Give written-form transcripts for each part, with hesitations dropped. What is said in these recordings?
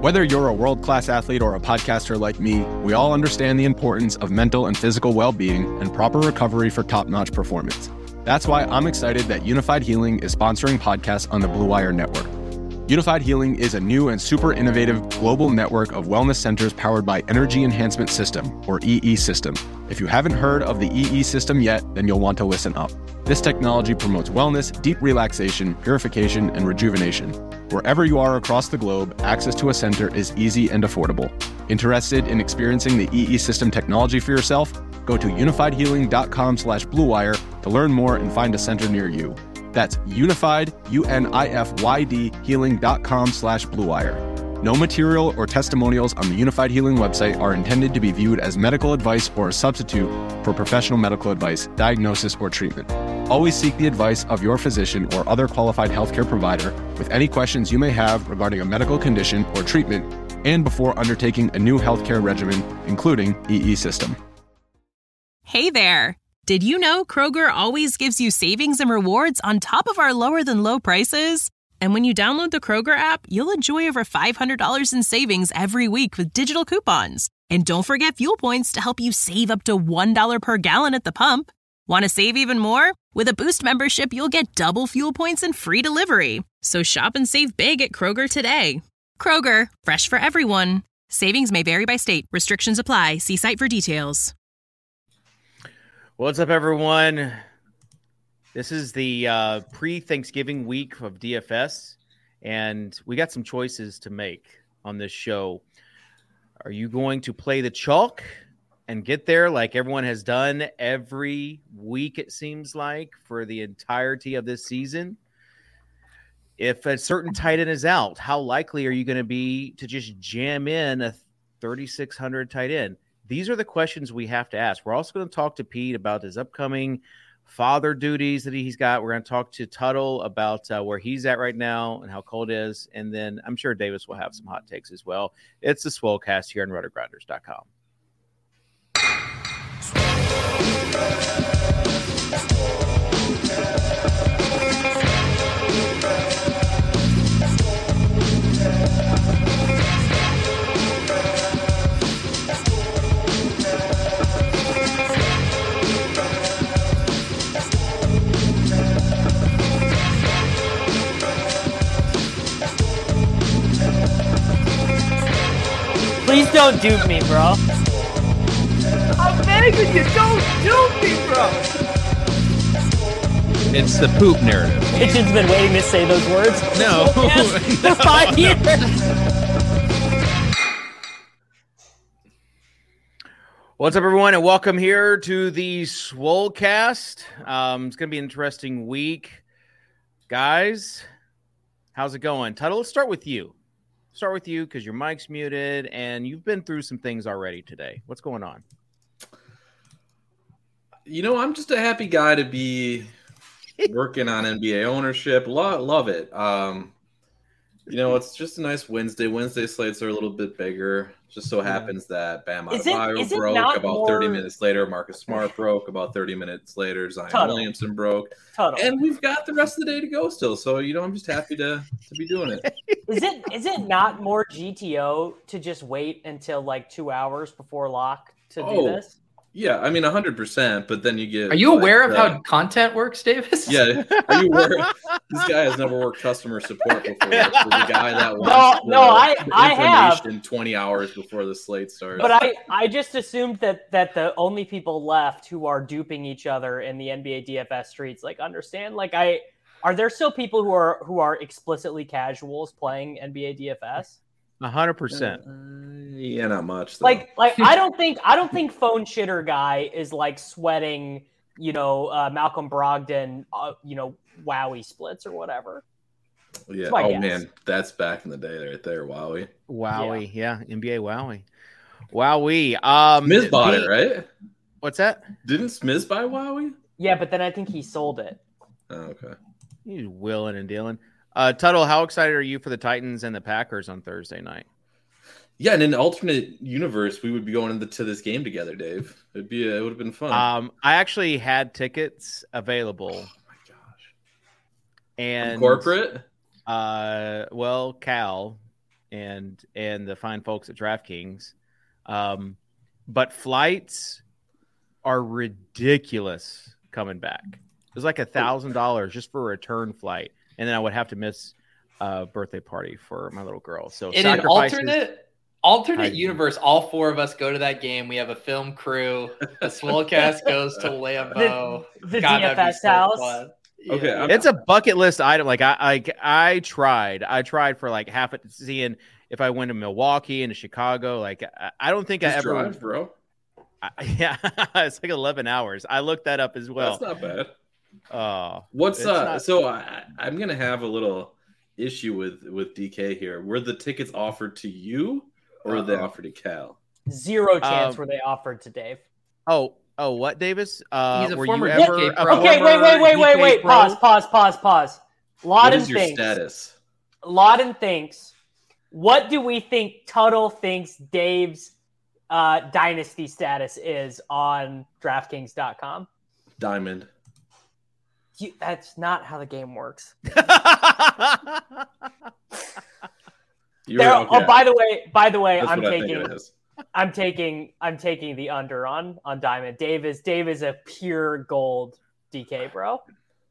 Whether you're a world-class athlete or a podcaster like me, we all understand the importance of mental and physical well-being and proper recovery for top-notch performance. That's why I'm excited that Unified Healing is sponsoring podcasts on the Blue Wire Network. Unified Healing is a new and super innovative global network of wellness centers powered by Energy Enhancement System, or EE System. If you haven't heard of the EE System yet, then you'll want to listen up. This technology promotes wellness, deep relaxation, purification, and rejuvenation. Wherever you are across the globe, access to a center is easy and affordable. Interested in experiencing the EE System technology for yourself? Go to unifiedhealing.com/bluewire to learn more and find a center near you. That's unified, UNIFYD, healing.com/bluewire. No material or testimonials on the Unified Healing website are intended to be viewed as medical advice or a substitute for professional medical advice, diagnosis, or treatment. Always seek the advice of your physician or other qualified healthcare provider with any questions you may have regarding a medical condition or treatment and before undertaking a new healthcare regimen, including EE System. Hey there! Did you know Kroger always gives you savings and rewards on top of our lower-than-low prices? And when you download the Kroger app, you'll enjoy over $500 in savings every week with digital coupons. And don't forget fuel points to help you save up to $1 per gallon at the pump. Want to save even more? With a Boost membership, you'll get double fuel points and free delivery. So shop and save big at Kroger today. Kroger, fresh for everyone. Savings may vary by state. Restrictions apply. See site for details. What's up, everyone? This is the pre-Thanksgiving week of DFS, and we got some choices to make on this show. Are you going to play the chalk and get there like everyone has done every week, it seems like, for the entirety of this season? If a certain tight end is out, how likely are you going to be to just jam in a 3,600 tight end? These are the questions we have to ask. We're also going to talk to Pete about his upcoming father duties that he's got. We're going to talk to Tuttle about where he's at right now and how cold it is. And then I'm sure Davis will have some hot takes as well. It's the Swolecast here on RotoGrinders.com. Please don't dupe me, bro. I'm begging you, don't dupe me, bro. It's the poop narrative. Kitchen's been waiting to say those words. No. For 5 years. What's up, everyone, and welcome here to the Swolecast. It's going to be an interesting week. Guys, how's it going? Tuttle, let's start with you. Start with you because your mic's muted and you've been through some things already today. What's going on? You know, I'm just a happy guy to be working on NBA ownership. Love it. You know, it's just a nice Wednesday. Wednesday slates are a little bit bigger. Just so happens that Bam Adebayo broke. About 30 minutes later, Marcus Smart broke. About 30 minutes later, Zion Williamson broke. And we've got the rest of the day to go still. So, you know, I'm just happy to be doing it. Is it not more GTO to just wait until like 2 hours before lock to do this? Yeah, I mean 100%, but then you get. Are you aware of how content works, Davis? Yeah, are you aware? This guy has never worked customer support before. For the guy that wants I have 20 hours before the slate starts. But I just assumed that the only people left who are duping each other in the NBA DFS streets understand. Are there still people who are explicitly casuals playing NBA DFS? 100%. Yeah, not much. Though. Like I don't think phone shitter guy is sweating, Malcolm Brogdon, Wowie splits or whatever. Yeah. Oh guess. Man, that's back in the day right there. Wowie, yeah. NBA Wowie. Wowie. Smiz bought it, right? What's that? Didn't Smiz buy Wowie? Yeah, but then I think he sold it. Oh, okay. He's willing and dealing. Tuttle, how excited are you for the Titans and the Packers on Thursday night? Yeah, in an alternate universe, we would be going to this game together, Dave. It would have been fun. I actually had tickets available. Oh my gosh! And corporate? Cal, and the fine folks at DraftKings. But flights are ridiculous coming back. It was like $1,000 just for a return flight, and then I would have to miss a birthday party for my little girl. So in an alternate universe, all four of us go to that game. We have a film crew. The Swolecast goes to Lambeau. The DFS house. Fun. Okay, Yeah. It's a bucket list item. Like I tried for like half it, seeing if I went to Milwaukee and to Chicago. Like I don't think Just I ever drive, bro. Yeah, it's like 11 hours. I looked that up as well. That's not bad. What's So I'm gonna have a little issue with DK here. Were the tickets offered to you or were they offered to Cal? Zero chance were they offered to Dave. Oh, what, Davis? He's a were former you ever DK a pro. Okay, former wait. DK pro? Pause. What is Laden your thinks. status? Laden thinks. What do we think Tuttle thinks Dave's dynasty status is on DraftKings.com? Diamond. That's not how the game works. Okay. By the way, That's I'm what I think it is. I'm taking the under on Diamond. Dave is a pure gold DK bro.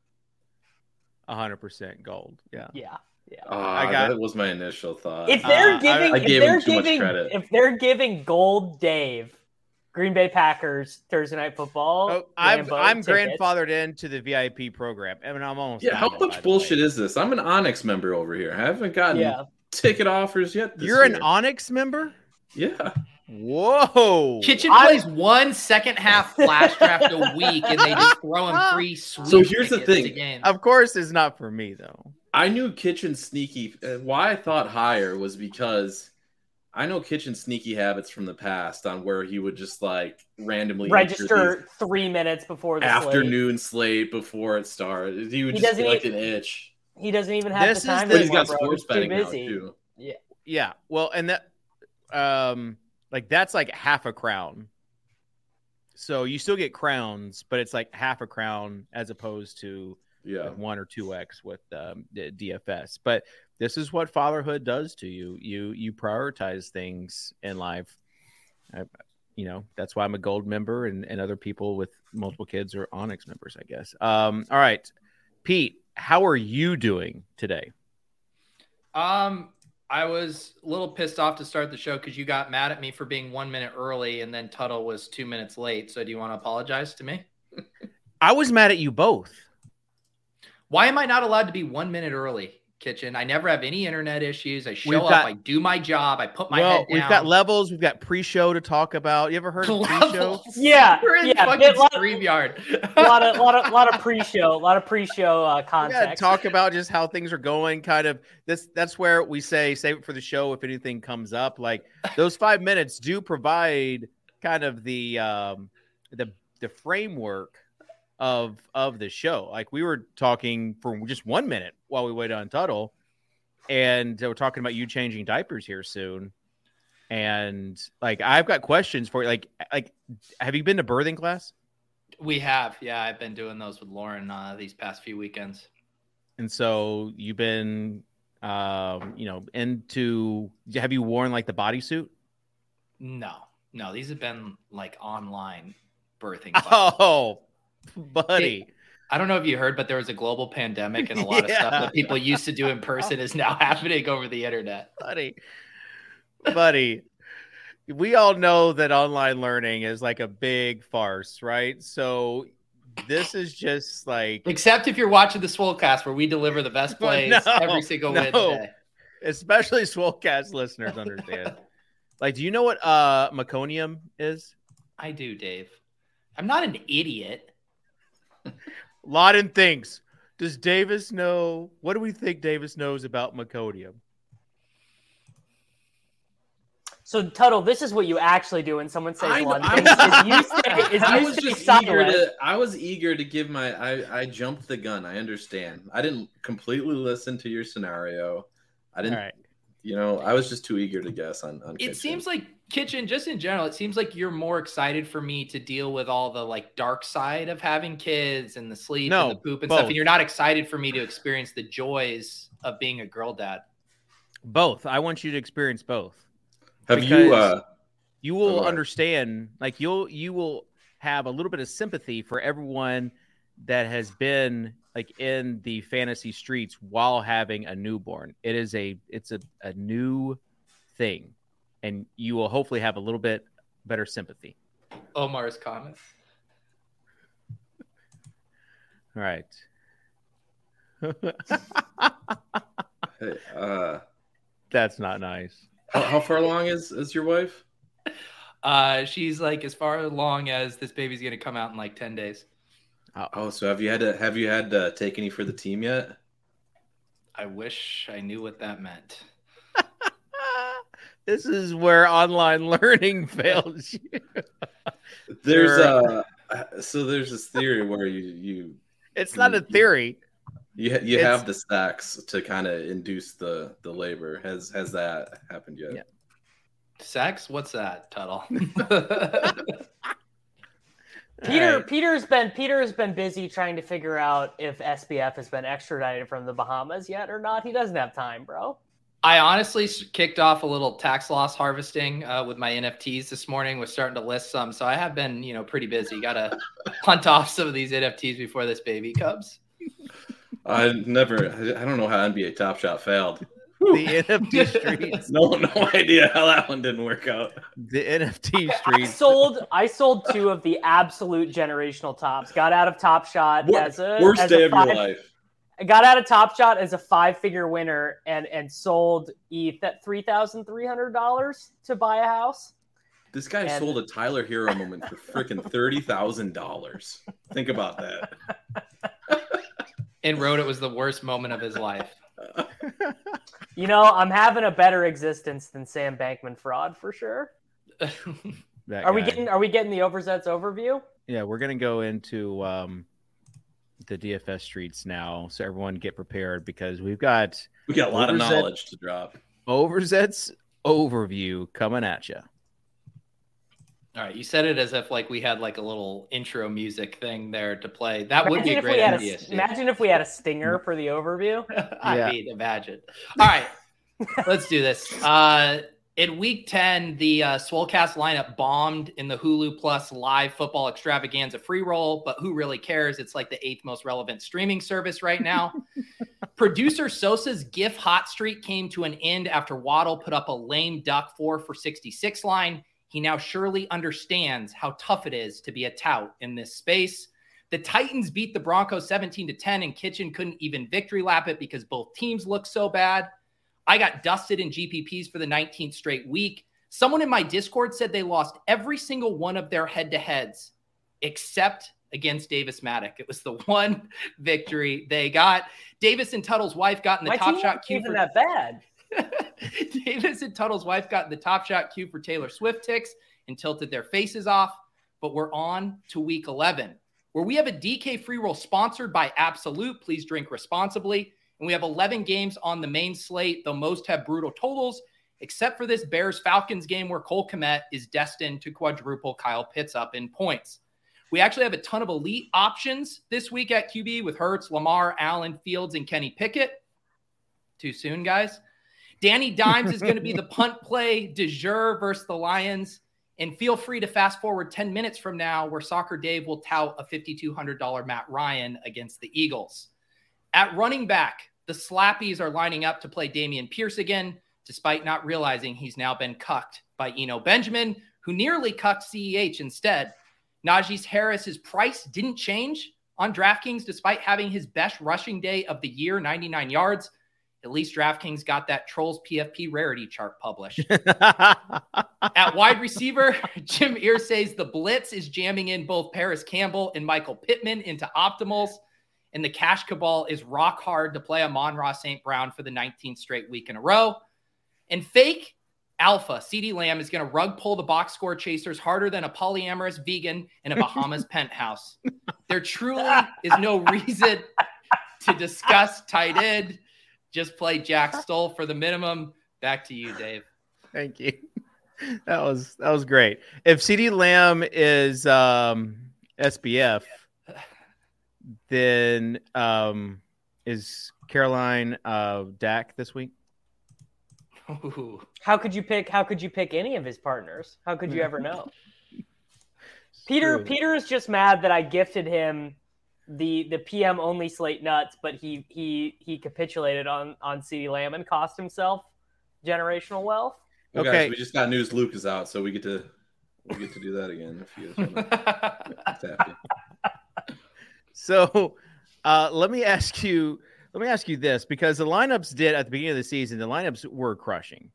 100% gold. Yeah. That was my initial thought. If they're giving, I gave him too much credit. If they're giving gold Dave, Green Bay Packers Thursday Night Football. Oh, I'm grandfathered into the VIP program. I mean, I'm almost. Yeah, how much bullshit is this? I'm an Onyx member over here. I haven't gotten ticket offers yet. You're year. an Onyx member? Yeah. Whoa. Kitchen plays 1 second half flash draft a week, and they just throw him free sweet. So here's the thing. Of course, it's not for me though. I knew Kitchen sneaky. Why I thought higher was because I know Kitchen sneaky habits from the past on where he would just like randomly register 3 minutes before the afternoon slate before it started. He would just get like an itch. He doesn't even have the time. But he's got sports betting now too. Yeah. Well, and that like that's like half a crown. So you still get crowns, but it's like half a crown as opposed to like 1 or 2x with the DFS. But this is what fatherhood does to you. You prioritize things in life. That's why I'm a gold member, and other people with multiple kids are Onyx members, I guess. All right, Pete, how are you doing today? I was a little pissed off to start the show because you got mad at me for being 1 minute early, and then Tuttle was 2 minutes late. So do you want to apologize to me? I was mad at you both. Why am I not allowed to be 1 minute early, Kitchen? I never have any internet issues. I show up. I do my job. I put my head down. We've got levels. We've got pre-show to talk about. You ever heard of pre-show? Yeah. We're in fucking StreamYard. A lot of pre-show. A lot of pre-show context. Talk about just how things are going. Kind of this. That's where we say save it for the show if anything comes up. Like those 5 minutes do provide kind of the framework of the show. Like we were talking for just 1 minute while we waited on Tuttle, and we're talking about you changing diapers here soon. And like I've got questions for you. Like have you been to birthing class? We have. Yeah, I've been doing those with Lauren these past few weekends. And so you've been have you worn like the bodysuit? No, these have been like online birthing classes. Oh, buddy. I don't know if you heard, but there was a global pandemic, and a lot of stuff that people used to do in person is now happening over the internet. Buddy, we all know that online learning is like a big farce, right? So this is just like... Except if you're watching the Swolecast, where we deliver the best plays every single Wednesday. Especially Swolecast listeners understand. Like, do you know what meconium is? I do, Dave. I'm not an idiot. Laden thinks. Does Davis know? What do we think Davis knows about meconium? So Tuttle, this is what you actually do when someone says one thing. I was eager to give I jumped the gun. I understand. I didn't completely listen to your scenario. I didn't. All right. I was just too eager to guess on Kitchen. It seems like Kitchen, just in general, it seems like you're more excited for me to deal with all the like dark side of having kids and the sleep and the poop and stuff. And you're not excited for me to experience the joys of being a girl dad. Both. I want you to experience both. Have you? You will understand. Like you will have a little bit of sympathy for everyone that has been like in the fantasy streets while having a newborn. It's a new thing, and you will hopefully have a little bit better sympathy. Omar's comment. All right. Hey, that's not nice. How far along is your wife? She's like as far along as this baby's gonna come out in like 10 days. Oh, so have you had to take any for the team yet? I wish I knew what that meant. This is where online learning fails you. There's this theory where you it's not a theory. You have the stacks to kind of induce the labor. Has that happened yet? Yeah. Sex? What's that, Tuttle? Peter's been busy trying to figure out if SBF has been extradited from the Bahamas yet or not. He doesn't have time, bro. I honestly kicked off a little tax loss harvesting with my NFTs this morning. Was starting to list some, so I have been, pretty busy. Got to hunt off some of these NFTs before this baby comes. I don't know how NBA Top Shot failed. The NFT streets. No idea how that one didn't work out. The NFT streets. I sold 2 of the absolute generational tops. Got out of Top Shot worst day of your life. I got out of Top Shot as a 5-figure winner and sold ETH at $3,300 to buy a house. This guy sold a Tyler Hero moment for freaking $30,000. Think about that. And wrote it was the worst moment of his life. I'm having a better existence than Sam Bankman-Fried for sure. Are we getting the Overzets overview? Yeah, we're gonna go into the DFS streets now, so everyone get prepared because we got a lot of knowledge to drop. Overzets overview coming at you. All right, you said it as if like we had like a little intro music thing there to play. That would be a great idea. Imagine if we had a stinger for the overview. I mean, imagine. All right, let's do this. In week 10, the Swolecast lineup bombed in the Hulu Plus live football extravaganza free roll, but who really cares? It's like the 8th most relevant streaming service right now. Producer Sosa's GIF hot streak came to an end after Waddle put up a lame duck 4 for 66 line. He now surely understands how tough it is to be a tout in this space. The Titans beat the Broncos 17-10, and Kitchen couldn't even victory lap it because both teams look so bad. I got dusted in GPPs for the 19th straight week. Someone in my Discord said they lost every single one of their head-to-heads except against Davis Maddock. It was the one victory they got. Davis and Tuttle's wife got in the top shot queue. Even that bad. Davis and Tuttle's wife got in the top shot queue for Taylor Swift ticks and tilted their faces off. But we're on to week 11, where we have a DK free roll sponsored by Absolute. Please drink responsibly. And we have 11 games on the main slate, though most have brutal totals, except for this Bears-Falcons game where Cole Kmet is destined to quadruple Kyle Pitts up in points. We actually have a ton of elite options this week at QB with Hurts, Lamar, Allen, Fields, and Kenny Pickett. Too soon, guys. Danny Dimes is going to be the punt play du jour versus the Lions. And feel free to fast forward 10 minutes from now where Soccer Dave will tout a $5,200 Matt Ryan against the Eagles. At running back, the Slappies are lining up to play Dameon Pierce again, despite not realizing he's now been cucked by Eno Benjamin, who nearly cucked CEH instead. Najee Harris's price didn't change on DraftKings despite having his best rushing day of the year, 99 yards. At least DraftKings got that Trolls PFP rarity chart published. At wide receiver, Jim Irsay's The Blitz is jamming in both Paris Campbell and Michael Pittman into optimals. And the cash cabal is rock hard to play Amon-Ra St. Brown for the 19th straight week in a row. And fake alpha, CeeDee Lamb is going to rug pull the box score chasers harder than a polyamorous vegan in a Bahamas penthouse. There truly is no reason to discuss tight end. Just play Jack Stoll for the minimum. Back to you, Dave. Thank you. That was great. If CeeDee Lamb is SBF, then is Caroline Dak this week? Ooh. How could you pick any of his partners? How could you ever know? Peter is just mad that I gifted him the PM only slate nuts, but he capitulated on CeeDee Lamb and cost himself generational wealth. Okay, Okay. so we just got news. Luke is out, so we get to do that again. If you guys happy. So let me ask you this, because the lineups did at the beginning of the season, the lineups were crushing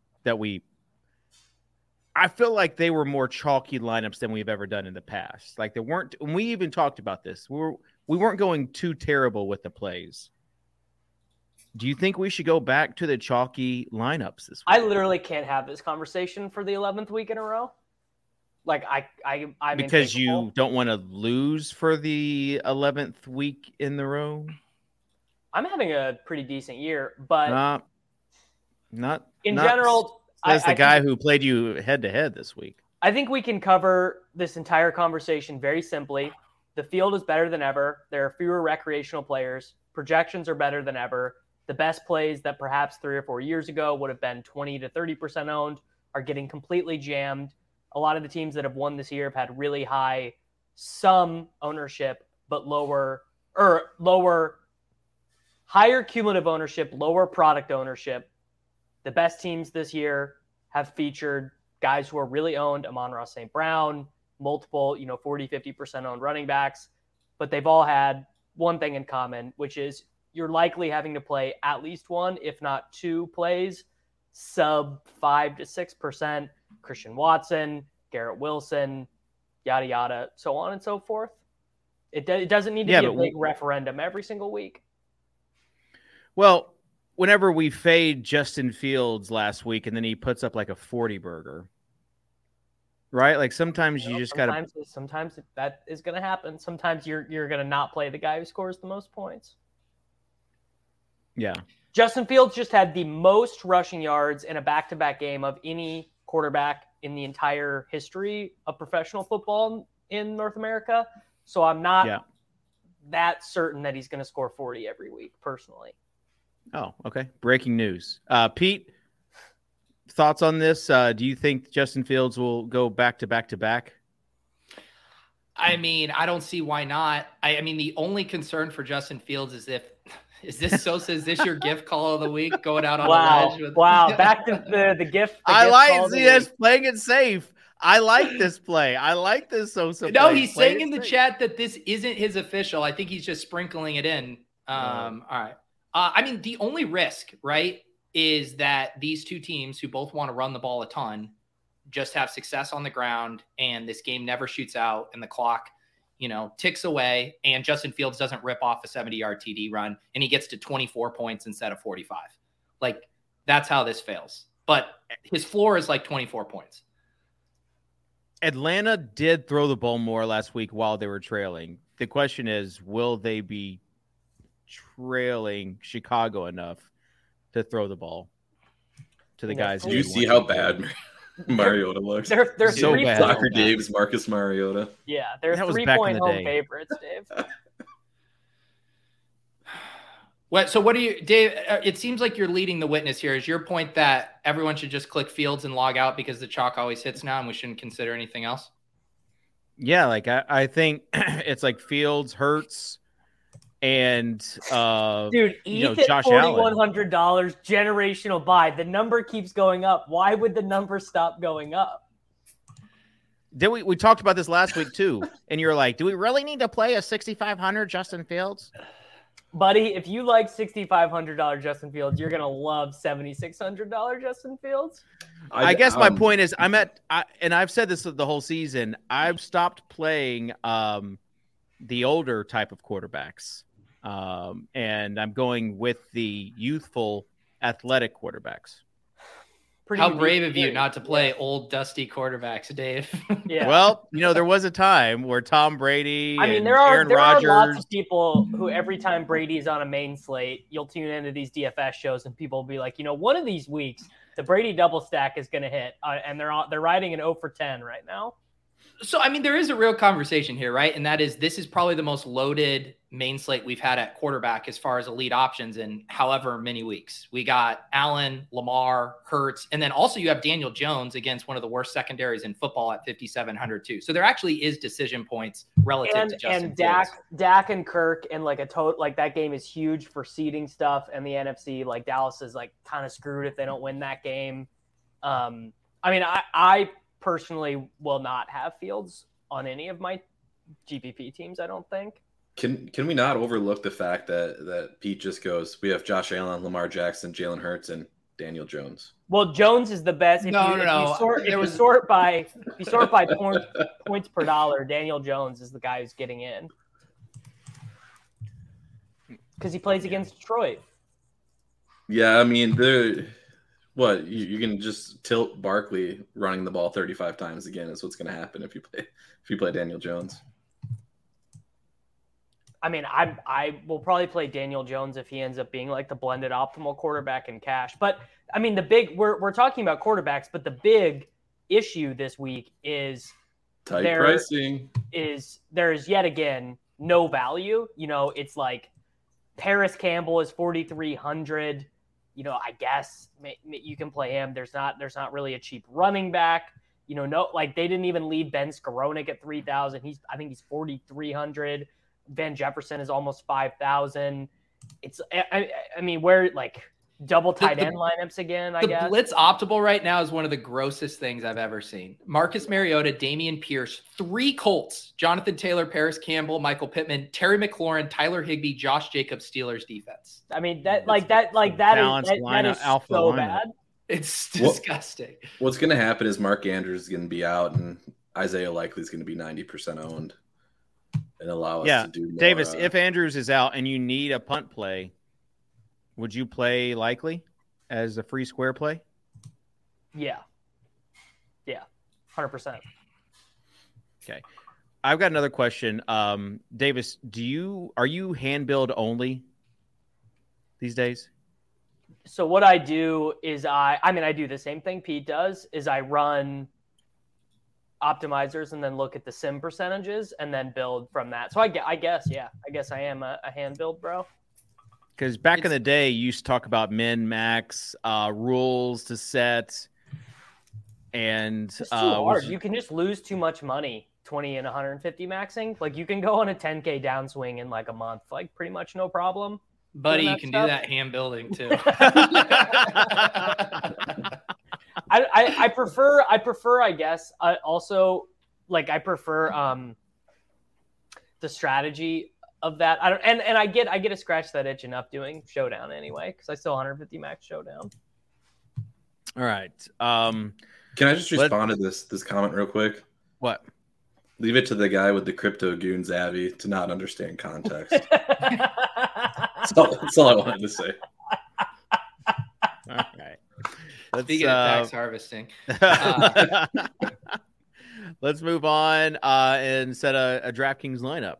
I feel like they were more chalky lineups than we've ever done in the past. Like they weren't, and we even talked about this. We weren't going too terrible with the plays. Do you think we should go back to the chalky lineups this week? I literally can't have this conversation for the 11th week in a row. Like I'm because incapable. you don't want to lose for the 11th week in the row. I'm having a pretty decent year, but not in general, says the guy think, who played you head to head this week. I think we can cover this entire conversation very simply. The field is better than ever. There are fewer recreational players. Projections are better than ever. The best plays that perhaps 3 or 4 years ago would have been 20 to 30% owned are getting completely jammed. A lot of the teams that have won this year have had really high some ownership, but higher cumulative ownership, lower product ownership. The best teams this year have featured guys who are really owned, Amon-Ra St. Brown, multiple, 40, 50% owned running backs, but they've all had one thing in common, which is you're likely having to play at least one, if not two plays, sub 5 to 6%, Christian Watson, Garrett Wilson, yada, yada, so on and so forth. It doesn't need to be a big referendum every single week. Well, whenever we fade Justin Fields last week and then he puts up like a 40 burger, right? Like sometimes you just got to. Sometimes that is going to happen. Sometimes you're going to not play the guy who scores the most points. Yeah. Justin Fields just had the most rushing yards in a back-to-back game of any quarterback in the entire history of professional football in North America. So I'm not that certain that he's going to score 40 every week, personally. Oh, okay. Breaking news. Pete, thoughts on this? Do you think Justin Fields will go back to back to back? I mean, I don't see why not. I mean, the only concern for Justin Fields is is this your gift call of the week going out on a ledge? Wow. Back to the gift. I like CS playing it safe. I like this play. I like this Sosa play. No, he's saying in the chat that this isn't his official. I think he's just sprinkling it in. All right. I mean, the only risk, right, is that these two teams who both want to run the ball a ton just have success on the ground and this game never shoots out and the clock, ticks away and Justin Fields doesn't rip off a 70-yard TD run and he gets to 24 points instead of 45. Like, that's how this fails. But his floor is like 24 points. Atlanta did throw the ball more last week while they were trailing. The question is, will they be trailing Chicago enough to throw the ball to the guys? Do you see how bad Mariota looks? They're so bad. Soccer Dave's Marcus Mariota. Yeah, they're 3-point home favorites, Dave. What do you, Dave? It seems like you're leading the witness here. Is your point that everyone should just click Fields and log out because the chalk always hits now and we shouldn't consider anything else? Yeah, like I think it's like Fields, Hurts, and dude, ETH at $4,100 generational buy. The number keeps going up. Why would the number stop going up? Did we talked about this last week too, and you're like, do we really need to play a 6,500 Justin Fields? Buddy, if you like $6,500 Justin Fields, you're gonna love $7,600 Justin Fields. I guess my point is, and I've said this the whole season. I've stopped playing the older type of quarterbacks, and I'm going with the youthful, athletic quarterbacks. How brave of you not to play old, dusty quarterbacks, Dave. Yeah. Well, there was a time where Tom Brady and Aaron there Rodgers. Are lots of people who every time Brady's on a main slate, you'll tune into these DFS shows and people will be like, one of these weeks, the Brady double stack is going to hit. And they're riding an 0 for 10 right now. So, I mean, there is a real conversation here, right? And that is, this is probably the most loaded main slate we've had at quarterback as far as elite options in however many weeks. We got Allen, Lamar, Hurts, and then also you have Daniel Jones against one of the worst secondaries in football at 5,700 too. So there actually is decision points relative to Justin and Fields. Dak and Kirk and like that game is huge for seeding stuff, and the NFC, like Dallas is like kind of screwed if they don't win that game. I mean, I personally will not have Fields on any of my GPP teams, I don't think. Can we not overlook the fact that Pete just goes, we have Josh Allen, Lamar Jackson, Jalen Hurts, and Daniel Jones? Well, Jones is the best. If you sort by points per dollar, Daniel Jones is the guy who's getting in because he plays against Detroit. Yeah, I mean, you can just tilt Barkley running the ball 35 times again is what's going to happen if you play Daniel Jones. I mean, I will probably play Daniel Jones if he ends up being like the blended optimal quarterback in cash. But I mean, we're talking about quarterbacks, but the big issue this week is tight pricing. There is yet again no value. You know, it's like Paris Campbell is 4,300. You know, I guess you can play him. There's not really a cheap running back. You know, no, like they didn't even leave Ben Skowronek at 3,000. I think he's 4,300. Van Jefferson is almost 5,000. It's, I mean, where like double tight end lineups again, I guess. The blitz optimal right now is one of the grossest things I've ever seen. Marcus Mariota, Dameon Pierce, 3 Colts, Jonathan Taylor, Paris Campbell, Michael Pittman, Terry McLaurin, Tyler Higbee, Josh Jacobs, Steelers defense. I mean, that is so bad. It's disgusting. What's going to happen is Mark Andrews is going to be out and Isaiah Likely is going to be 90% owned. And allow us to do more. Davis, if Andrews is out and you need a punt play, would you play Likely as a free square play? Yeah. 100%. Okay. I've got another question. Davis, are you hand build only these days? So what I do is I do the same thing Pete does, is I run optimizers and then look at the sim percentages and then build from that. So I guess I am a hand build bro. Because back in the day, you used to talk about min, max, rules to set, and it's too hard. You can just lose too much money. 20 and 150 maxing. Like you can go on a 10K downswing in like a month, like pretty much no problem. Buddy, you can do that hand building too. I prefer, I guess. I prefer the strategy of that. I get to scratch that itch enough doing Showdown anyway, because I still 150 max Showdown. All right. Can I just respond to this comment real quick? What? Leave it to the guy with the crypto goons, Abby, to not understand context. That's all I wanted to say. All right. Speaking of tax harvesting. Let's move on and set a DraftKings lineup.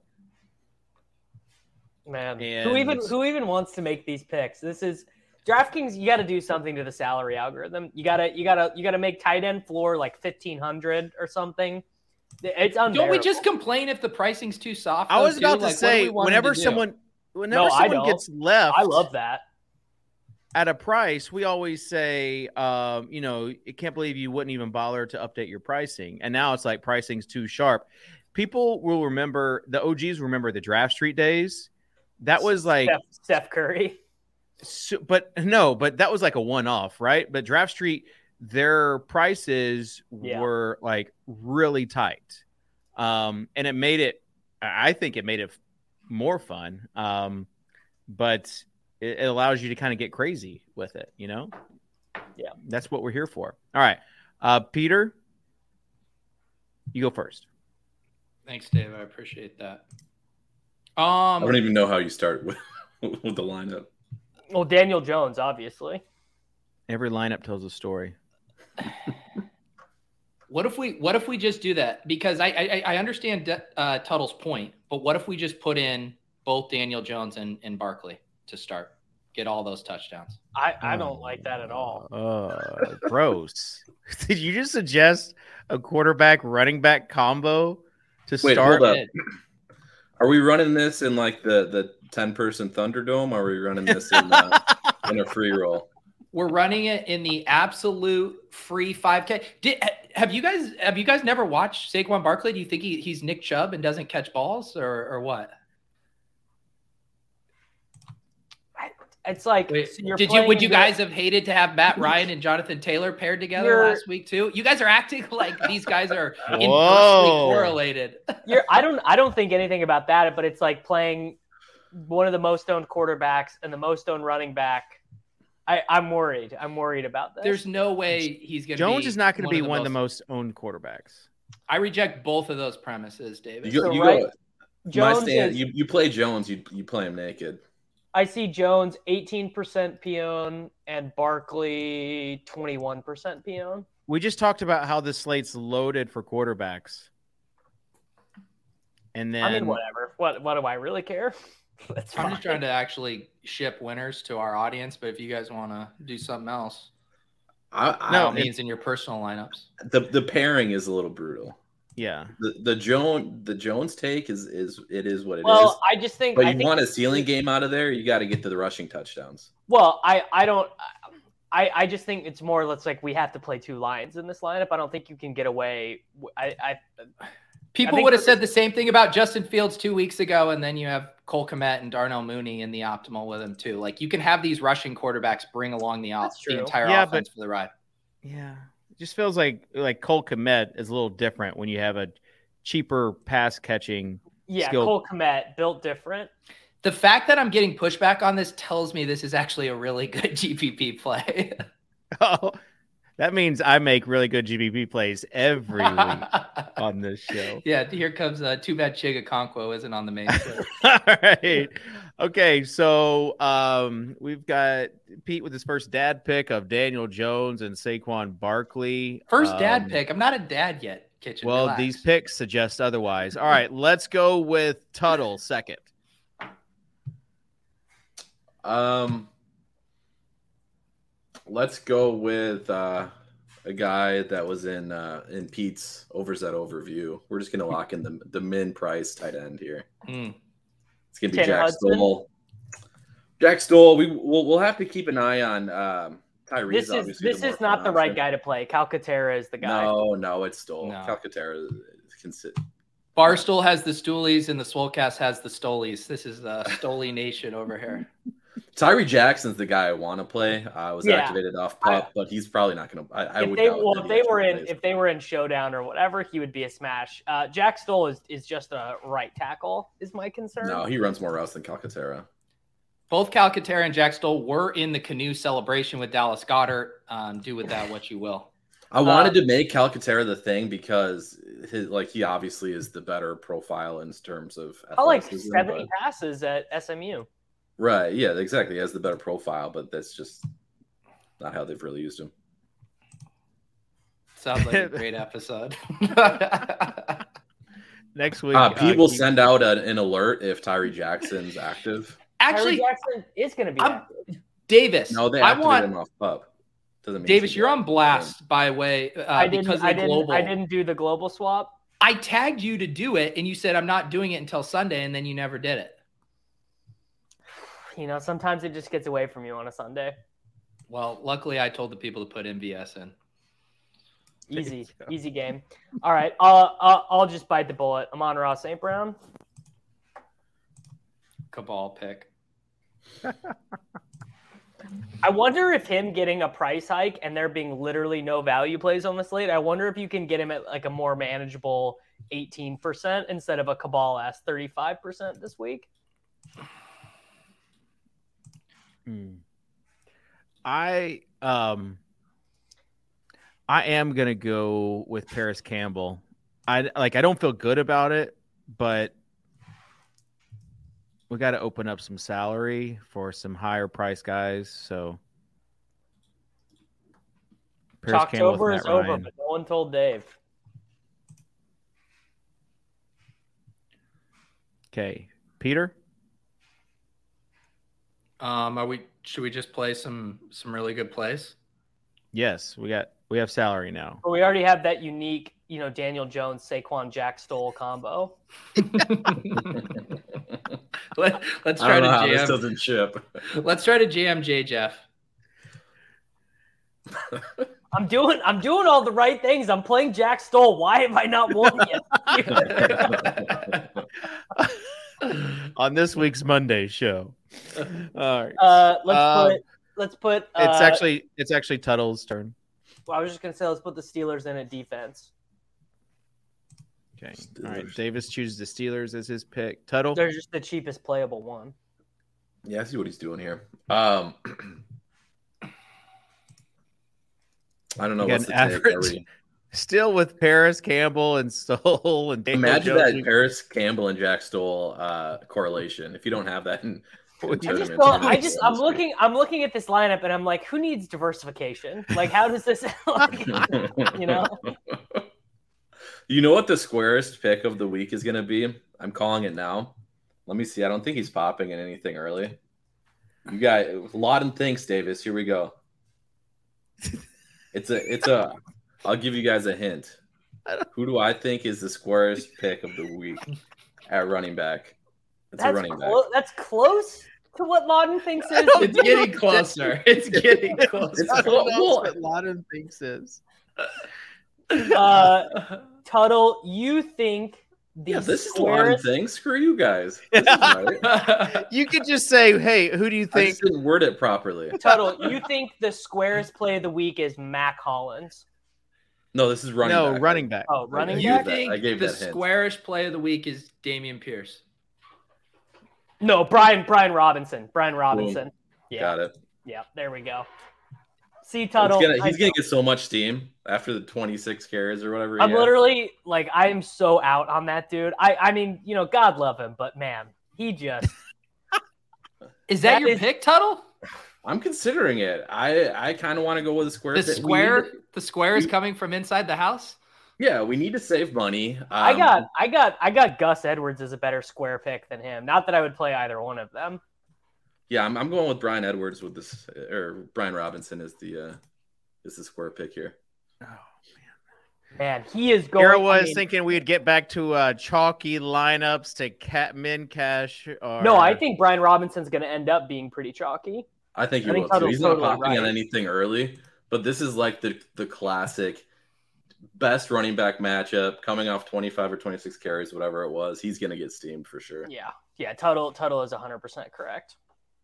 Man, who even wants to make these picks? This is DraftKings. You got to do something to the salary algorithm. You gotta make tight end floor like 1,500 or something. It's unbearable. Don't we just complain if the pricing's too soft? I was about to say, whenever someone gets left, I love that. At a price, we always say, it can't believe you wouldn't even bother to update your pricing. And now it's like pricing's too sharp. People will remember, the OGs remember the Draft Street days. That was like Steph Curry. But that was like a one-off, right? But Draft Street, their prices were like really tight. And I think it made it more fun. But it allows you to kind of get crazy with it, you know? Yeah. That's what we're here for. All right. Peter, you go first. Thanks, Dave. I appreciate that. I don't even know how you start with the lineup. Well, Daniel Jones, obviously. Every lineup tells a story. What if we just do that? Because I understand Tuttle's point, but what if we just put in both Daniel Jones and Barkley to start? Get all those touchdowns. I don't like that at all. Gross. Did you just suggest a quarterback running back combo to Wait, start. hold up. Are we running this in like the 10-person Thunderdome? Or are we running this in a free roll? We're running it in the absolute free 5K. Have you guys never watched Saquon Barkley? Do you think he's Nick Chubb and doesn't catch balls or what? It's like, would you guys have hated to have Matt Ryan and Jonathan Taylor paired together last week too? You guys are acting like these guys are inversely correlated. I don't think anything about that, but it's like playing one of the most owned quarterbacks and the most owned running back. I'm worried. I'm worried about this. There's no way he's going to be. Jones is not going to be one of the most owned quarterbacks. I reject both of those premises, David. You play Jones, you play him naked. I see Jones 18% P-own and Barkley 21% P-own. We just talked about how the slate's loaded for quarterbacks. And then I mean, whatever. What do I really care? I'm just trying to actually ship winners to our audience, but if you guys want to do something else, means in your personal lineups. The pairing is a little brutal. Yeah. The Jones take is what it is. Well, I just think. But you want a ceiling game out of there, you got to get to the rushing touchdowns. Well, I just think it's more. Let's like we have to play two lines in this lineup. I don't think you can get away. People would have said the same thing about Justin Fields 2 weeks ago, and then you have Cole Kmet and Darnell Mooney in the optimal with him too. Like you can have these rushing quarterbacks bring along the entire offense for the ride. Yeah, it just feels like Cole Kmet is a little different when you have a cheaper pass catching. Yeah, skill. Cole Kmet built different. The fact that I'm getting pushback on this tells me this is actually a really good GPP play. Oh, that means I make really good GPP plays every week on this show. Yeah, here comes Too Bad Chiga Conquo isn't on the main slate. All right. Okay, so we've got Pete with his first dad pick of Daniel Jones and Saquon Barkley. First dad pick. I'm not a dad yet, Kitchen. Well, relax. These picks suggest otherwise. All right, let's go with Tuttle second. Let's go with a guy that was in Pete's Overzet overview. We're just gonna lock in the min price tight end here. It's gonna be Jack Stoll. Jack Stoll. We'll have to keep an eye on Tyrese. This is not the right guy to play. Calcaterra is the guy. No, it's Stoll. No. Calcaterra can sit. Barstool has the Stoolies and the Swolecast has the Stolies. This is the Stoli Nation over here. Tyree Jackson's the guy I want to play. I was activated off pup, but he's probably not going to. If they were in Showdown or whatever, he would be a smash. Jack Stoll is just a right tackle. Is my concern. No, he runs more routes than Calcaterra. Both Calcaterra and Jack Stoll were in the canoe celebration with Dallas Goedert. Do with that what you will. I wanted to make Calcaterra the thing because he obviously is the better profile in terms of athleticism. 70 passes at SMU. Right, yeah, exactly. He has the better profile, but that's just not how they've really used him. Sounds like a great episode. Next week, Pete will send out an alert if Tyree Jackson's active. Actually, Tyree Jackson is going to be active. Davis. No, they activated him off pup. Doesn't mean Davis, you're on blast by way because of global. I didn't do the global swap. I tagged you to do it, and you said I'm not doing it until Sunday, and then you never did it. You know, sometimes it just gets away from you on a Sunday. Well, luckily I told the people to put MVS in. Easy game. All right, I'll just bite the bullet. Amon-Ra St. Brown. Cabal pick. I wonder if him getting a price hike and there being literally no value plays on the slate, I wonder if you can get him at like a more manageable 18% instead of a Cabal-ass 35% this week. I am gonna go with Paris Campbell. I don't feel good about it, but we got to open up some salary for some higher price guys. So Chalktober is over, but no one told Dave. Okay, Peter. Should we just play some really good plays? Yes, we have salary now. But we already have that unique Daniel Jones, Saquon, Jack Stoll combo. Let's try to jam. This doesn't chip. Let's try to jam Jeff. I'm doing all the right things. I'm playing Jack Stoll. Why have I not won yet? On this week's Monday show. All right. Let's put. It's actually Tuttle's turn. Well, I was just gonna say let's put the Steelers in at defense. Okay. All right. Davis chooses the Steelers as his pick. Tuttle. They're just the cheapest playable one. Yeah, I see what he's doing here. I don't know what's the take. Still with Paris, Campbell, and Stoll and Daniel Imagine Jones. that Paris, Campbell, and Jack Stoll correlation. If you don't have that in I'm looking at this lineup and I'm like, who needs diversification? Like, how does this You know what the squarest pick of the week is going to be? I'm calling it now. Let me see. I don't think he's popping in anything early. You got Lawton thinks, Davis. Here we go. I'll give you guys a hint. Who do I think is the squarest pick of the week at running back? It's a running back. That's close to what Lawton thinks is. It's getting closer. It's getting closer. What Lawton thinks is. Tuttle, you think this is Lawton thing. Screw you guys. This is right. You could just say, hey, who do you think? I just didn't word it properly. Tuttle, you think the squarest play of the week is Mac Hollins? No, this is running back. Running back. Oh, running back? I gave the that hint. Squarish play of the week is Dameon Pierce. No, Brian Robinson. Boom. Yeah. Got it. Yeah, there we go. See, Tuttle. He's gonna get so much steam after the 26 carries or whatever. I'm literally like, I am so out on that dude. I mean, God love him, but man, he just. Is that your pick, Tuttle? I'm considering it. I kind of want to go with a square. The square is coming from inside the house. Yeah, we need to save money. I got Gus Edwards as a better square pick than him. Not that I would play either one of them. Yeah, I'm going with Brian Edwards with this, or Brian Robinson is the square pick here. Oh man, he is going. Here I was thinking we'd get back to chalky lineups to min cash. No, I think Brian Robinson's going to end up being pretty chalky. I think he will too. He's not popping on anything early, but this is like the classic best running back matchup coming off 25 or 26 carries, whatever it was. He's going to get steamed for sure. Yeah. Tuttle is 100% correct.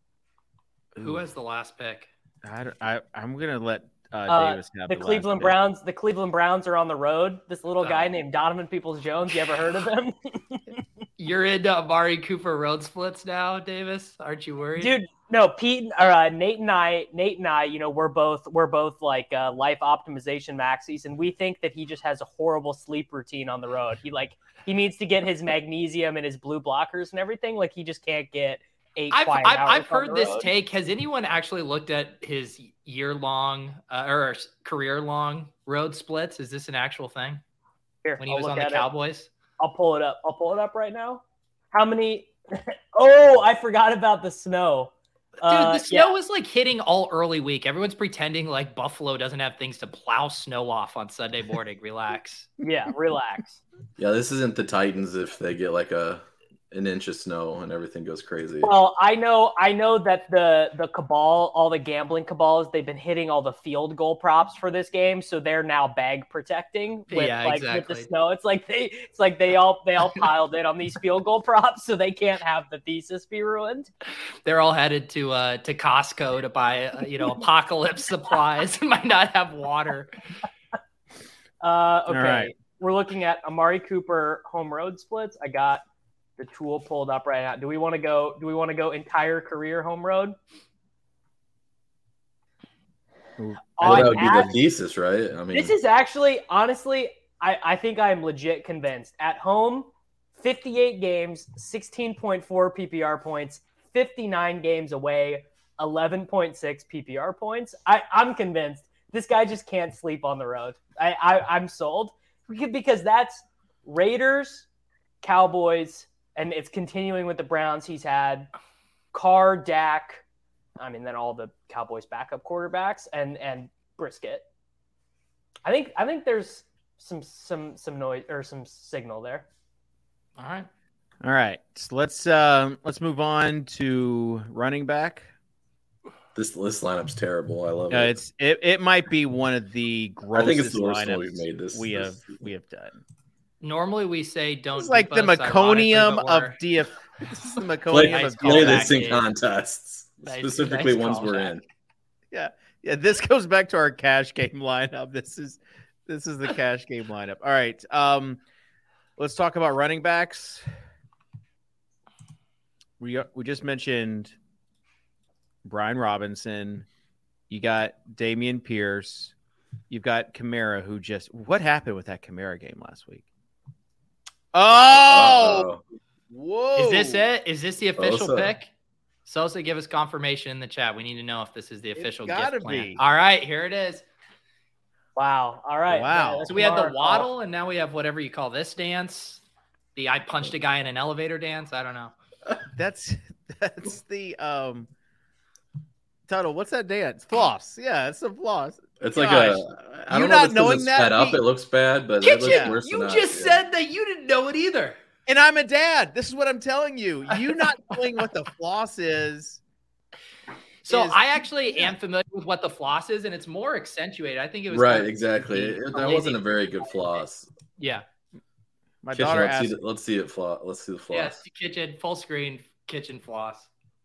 Who has the last pick? I'm going to let Davis have the Cleveland Browns. The Cleveland Browns are on the road. This little guy named Donovan Peoples-Jones. You ever heard of him? You're into Amari Cooper road splits now, Davis. Aren't you worried, dude? No, Nate and I, we're both like life optimization maxis, and we think that he just has a horrible sleep routine on the road. He needs to get his magnesium and his blue blockers and everything. Like he just can't get 8 quiet hours. I've heard this take. Has anyone actually looked at his year-long or career-long road splits? Is this an actual thing? Here, when he was on the Cowboys? I'll pull it up right now. How many? Oh, I forgot about the snow. Dude, the snow is like hitting all early week. Everyone's pretending like Buffalo doesn't have things to plow snow off on Sunday morning. Relax. Yeah, relax. Yeah, this isn't the Titans if they get like an inch of snow and everything goes crazy. Well, I know that the cabal, all the gambling cabals, they've been hitting all the field goal props for this game, so they're now bag protecting with with the snow. It's like they all piled in on these field goal props, so they can't have the thesis be ruined. They're all headed to Costco to buy apocalypse supplies. Might not have water. Okay, right. We're looking at Amari Cooper home road splits. I got the tool pulled up right now. Do we want to go entire career home road? That would be the thesis, right? I mean, this is actually, honestly, I think I'm legit convinced. At home, 58 games, 16.4 PPR points, 59 games away, 11.6 PPR points. I'm convinced this guy just can't sleep on the road. I'm sold because that's Raiders, Cowboys, and it's continuing with the Browns. He's had Carr, Dak, then all the Cowboys backup quarterbacks and Brisket. I think there's noise or some signal there. All right. So let's move on to running back. This lineup's terrible. I love it. It might be one of the grossest I think it's the worst one lineups we've made we have done. Normally we say don't. It's like the Meconium of DF. This is the Meconium of play this in contests, specifically ones we're in. Yeah. This goes back to our cash game lineup. This is the cash game lineup. All right. Let's talk about running backs. We just mentioned Brian Robinson. You got Damian Pierce. You've got Kamara, who what happened with that Kamara game last week? Oh, whoa! Is this it? Is this the official pick? Sosa, give us confirmation in the chat. We need to know if this is the official gift plan. All right, here it is. Wow. All right. Wow. Yeah, so we had the waddle, and now we have whatever you call this dance. The I punched a guy in an elevator dance. I don't know. That's the Tuttle. What's that dance? Floss. Yeah, it's a floss. It's like I don't know if knowing that sped up, it looks bad, but it looks worse. You just said that you didn't know it either. And I'm a dad. This is what I'm telling you. You not knowing what the floss is. So I actually am familiar with what the floss is, and it's more accentuated. I think it was right. Exactly. That wasn't a very good floss. Yeah. My daughter asked. Let's see it floss. Let's see the floss. Yes, kitchen full screen kitchen floss.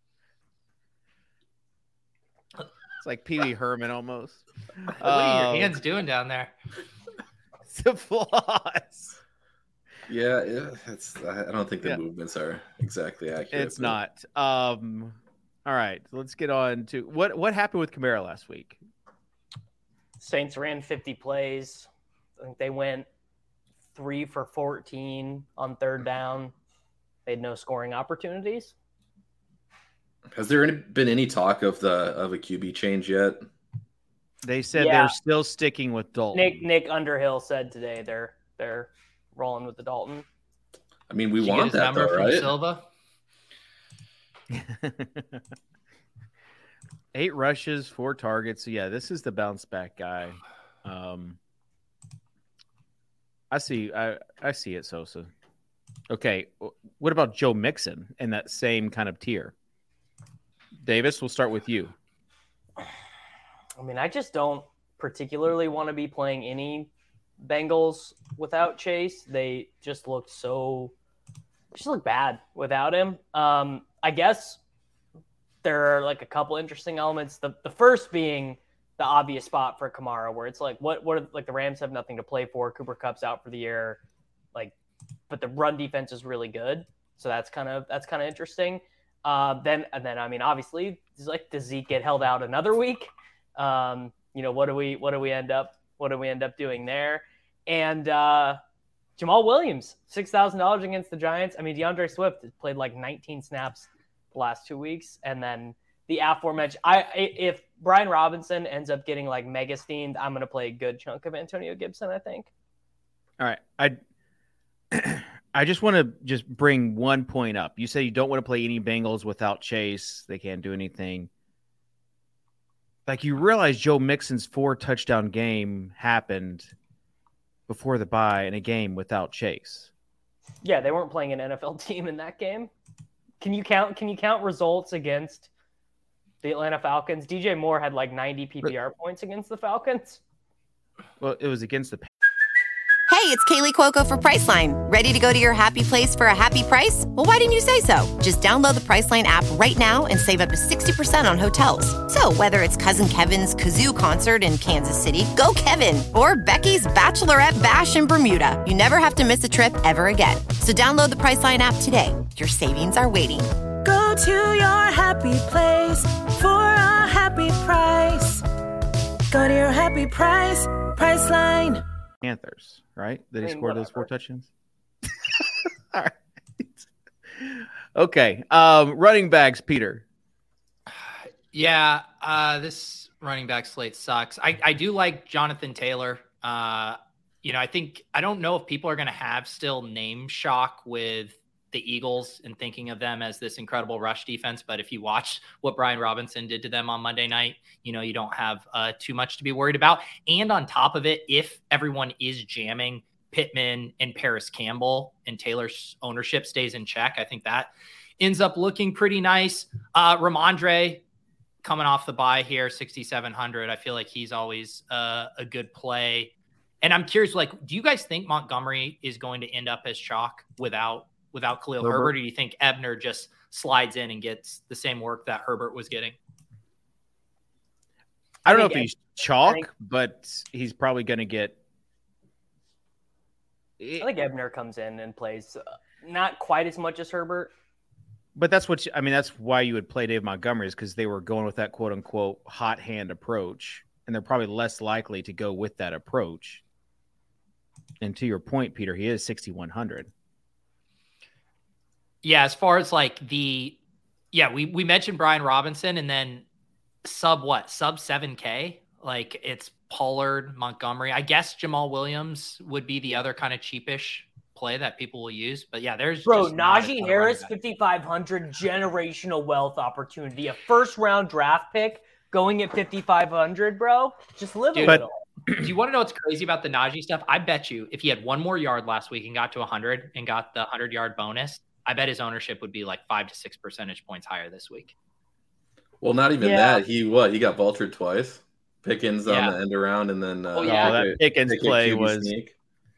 It's like Pee Wee Herman almost. What are your hands doing down there? It's a floss. Yeah, I don't think the movements are exactly accurate. It's not. All right, let's get on to what happened with Kamara last week. Saints ran 50 plays. I think they went 3 for 14 on third down. They had no scoring opportunities. Has there been any talk of a QB change yet? They said they're still sticking with Dalton. Nick Underhill said today they're rolling with the Dalton. I mean, we want that though, right? Silva? 8 rushes, 4 targets. So yeah, this is the bounce back guy. I see it, Sosa. Okay, what about Joe Mixon in that same kind of tier? Davis, we'll start with you. I mean, I just don't particularly want to be playing any Bengals without Chase. They just look bad without him. I guess there are like a couple interesting elements. The first being the obvious spot for Kamara, where it's like, what like the Rams have nothing to play for. Cooper Kupp's out for the year, but the run defense is really good, so that's kind of interesting. Then I mean, obviously, it's like, does Zeke get held out another week? What do we end up doing there? And Jamal Williams, $6,000 against the Giants. I mean, DeAndre Swift has played like 19 snaps the last 2 weeks, and then the aforementioned. If Brian Robinson ends up getting like mega steamed, I'm going to play a good chunk of Antonio Gibson, I think. All right, I just want to bring one point up. You say you don't want to play any Bengals without Chase. They can't do anything. Like, you realize Joe Mixon's 4 touchdown game happened before the bye in a game without Chase. Yeah, they weren't playing an NFL team in that game. Can you count results against the Atlanta Falcons? DJ Moore had like 90 PPR points against the Falcons. Well, it was against the. Hey, it's Kaylee Cuoco for Priceline. Ready to go to your happy place for a happy price? Well, why didn't you say so? Just download the Priceline app right now and save up to 60% on hotels. So whether it's Cousin Kevin's Kazoo Concert in Kansas City, go Kevin, or Becky's Bachelorette Bash in Bermuda, you never have to miss a trip ever again. So download the Priceline app today. Your savings are waiting. Go to your happy place for a happy price. Go to your happy price, Priceline. Panthers, right? That he scored those 4 touchdowns. All right. Okay. Running backs, Peter. Yeah, this running back slate sucks. I do like Jonathan Taylor. I don't know if people are going to have still name shock with the Eagles and thinking of them as this incredible rush defense. But if you watch what Brian Robinson did to them on Monday night, you don't have too much to be worried about. And on top of it, if everyone is jamming Pittman and Paris Campbell and Taylor's ownership stays in check, I think that ends up looking pretty nice. Ramondre coming off the bye here, 6,700. I feel like he's always a good play. And I'm curious, do you guys think Montgomery is going to end up as chalk without Khalil Herbert? Or do you think Ebner just slides in and gets the same work that Herbert was getting? I don't know if he's chalk, but he's probably going to get. I think Ebner comes in and plays not quite as much as Herbert. But that's that's why you would play Dave Montgomery, is because they were going with that quote unquote hot hand approach, and they're probably less likely to go with that approach. And to your point, Peter, he is 6,100. Yeah, as far as we mentioned Brian Robinson, and then sub 7K. It's Pollard, Montgomery. I guess Jamal Williams would be the other kind of cheapish play that people will use. But yeah, there's Najee Harris, 5,500, generational wealth opportunity, a first round draft pick going at 5,500, bro. Just live a little. Do you want to know what's crazy about the Najee stuff? I bet you if he had one more yard last week and got to 100 and got the 100-yard bonus, I bet his ownership would be 5 to 6 percentage points higher this week. Well, not even that. He got vultured twice. Pickens on the end around, and then that Pickens play was sneak.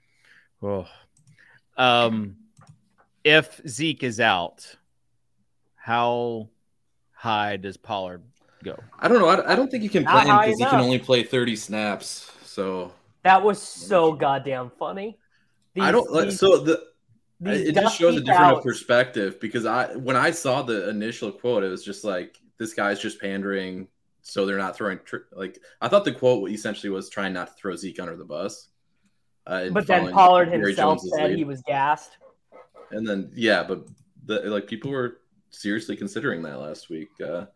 If Zeke is out, how high does Pollard go? I don't know. I don't think you can play him because he can only play 30 snaps. So that was so goddamn funny. It just shows a different perspective, because when I saw the initial quote, it was just this guy's just pandering, so they're not throwing. I thought the quote essentially was trying not to throw Zeke under the bus. But then Pollard himself said he was gassed. And then but people were seriously considering that last week.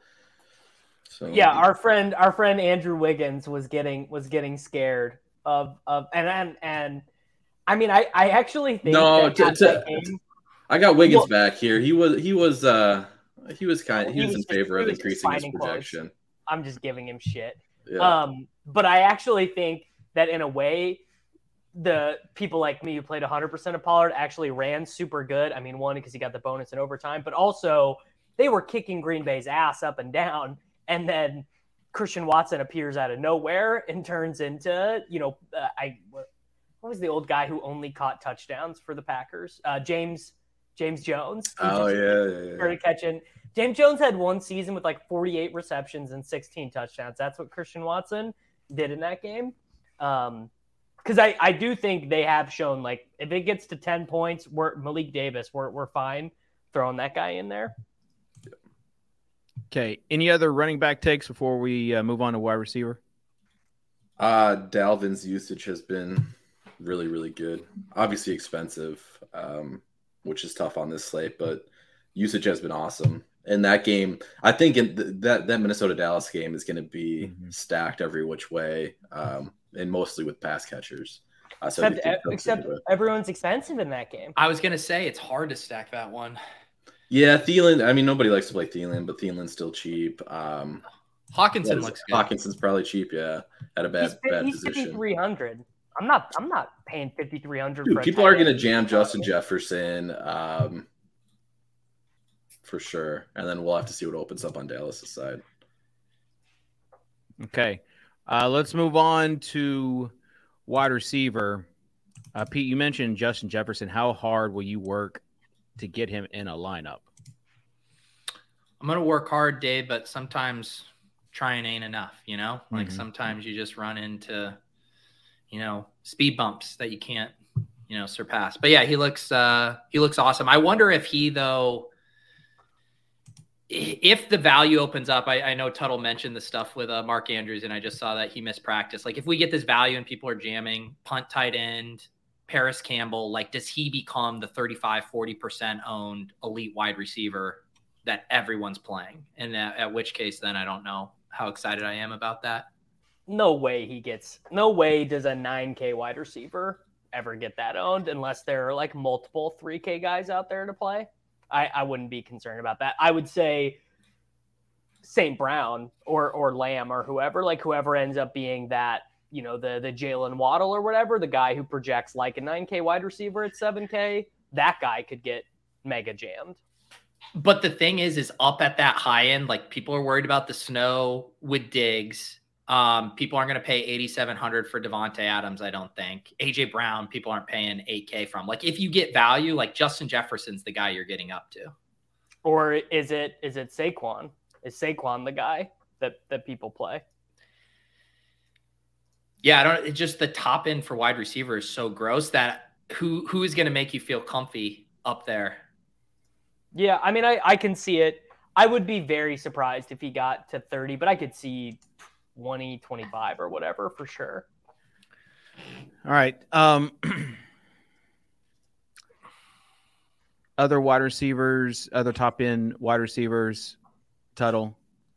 Our friend Andrew Wiggins was getting scared of and I mean I actually think I got Wiggins back here. He was in favor of increasing his projection. I'm just giving him shit. Yeah. But I actually think that in a way, the people like me who played 100% of Pollard actually ran super good. I mean, one, because he got the bonus in overtime, but also they were kicking Green Bay's ass up and down. And then Christian Watson appears out of nowhere and turns into, what was the old guy who only caught touchdowns for the Packers? James Jones. Started catching. James Jones had one season with 48 receptions and 16 touchdowns. That's what Christian Watson did in that game. Because I do think they have shown, if it gets to 10 points, Malik Davis, we're fine throwing that guy in there. Okay. Any other running back takes before we move on to wide receiver? Dalvin's usage has been really, really good. Obviously expensive, which is tough on this slate, but usage has been awesome. In that game, I think that Minnesota-Dallas game is going to be stacked every which way, and mostly with pass catchers. Except everyone's expensive in that game. I was going to say it's hard to stack that one. Yeah, Thielen. I mean, nobody likes to play Thielen, but Thielen's still cheap. Hawkinson looks good. Hawkinson's probably cheap. Yeah, at a bad he's position. 5,300. I'm not paying 5,300. Dude, people are going to jam Justin Jefferson, for sure, and then we'll have to see what opens up on Dallas' side. Okay, let's move on to wide receiver. Pete, you mentioned Justin Jefferson. How hard will you work to get him in a lineup? I'm going to work hard, Dave, but sometimes trying ain't enough, sometimes you just run into, speed bumps that you can't, surpass. But yeah, he looks awesome. I wonder if if the value opens up, I know Tuttle mentioned the stuff with Mark Andrews, and I just saw that he missed practice. If we get this value and people are jamming punt tight end, Paris Campbell, does he become the 35-40% owned elite wide receiver that everyone's playing? And at which case, then I don't know how excited I am about that. No way does a 9K wide receiver ever get that owned unless there are like multiple 3K guys out there to play. I wouldn't be concerned about that. I would say St. Brown or Lamb or whoever ends up being that, the Jalen Waddle or whatever, the guy who projects like a 9K wide receiver at 7K, that guy could get mega jammed. But the thing is up at that high end, like people are worried about the snow with Diggs. People aren't going to pay $8,700 for Devontae Adams, I don't think. AJ Brown, people aren't paying $8K from. Like if you get value, like Justin Jefferson's the guy you're getting up to. Or is it Saquon? Is Saquon the guy that people play? Yeah, it's just the top end for wide receiver is so gross that who is going to make you feel comfy up there? Yeah, I mean, I can see it. I would be very surprised if he got to 30, but I could see 20, 25 or whatever for sure. All right. Other wide receivers, other top end wide receivers, Tuttle.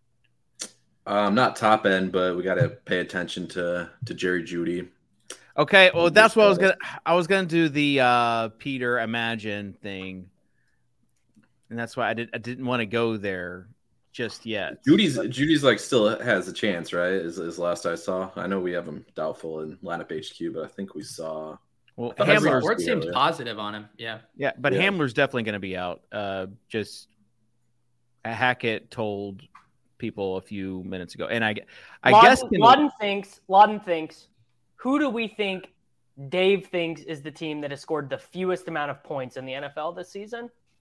Not top end, but we got to pay attention to Jerry Jeudy. Okay, well that's what I was gonna do the Peter Imagine thing, and that's why I didn't want to go there just yet. Judy's like still has a chance, right? Is last I saw. I know we have him doubtful in lineup HQ, but I think we saw. Well, Hamler seems positive on him. Yeah, but Hamler's definitely going to be out. Just Hackett told people a few minutes ago, and I guess Lawton thinks. Who do we think Dave thinks is the team that has scored the fewest amount of points in the NFL this season?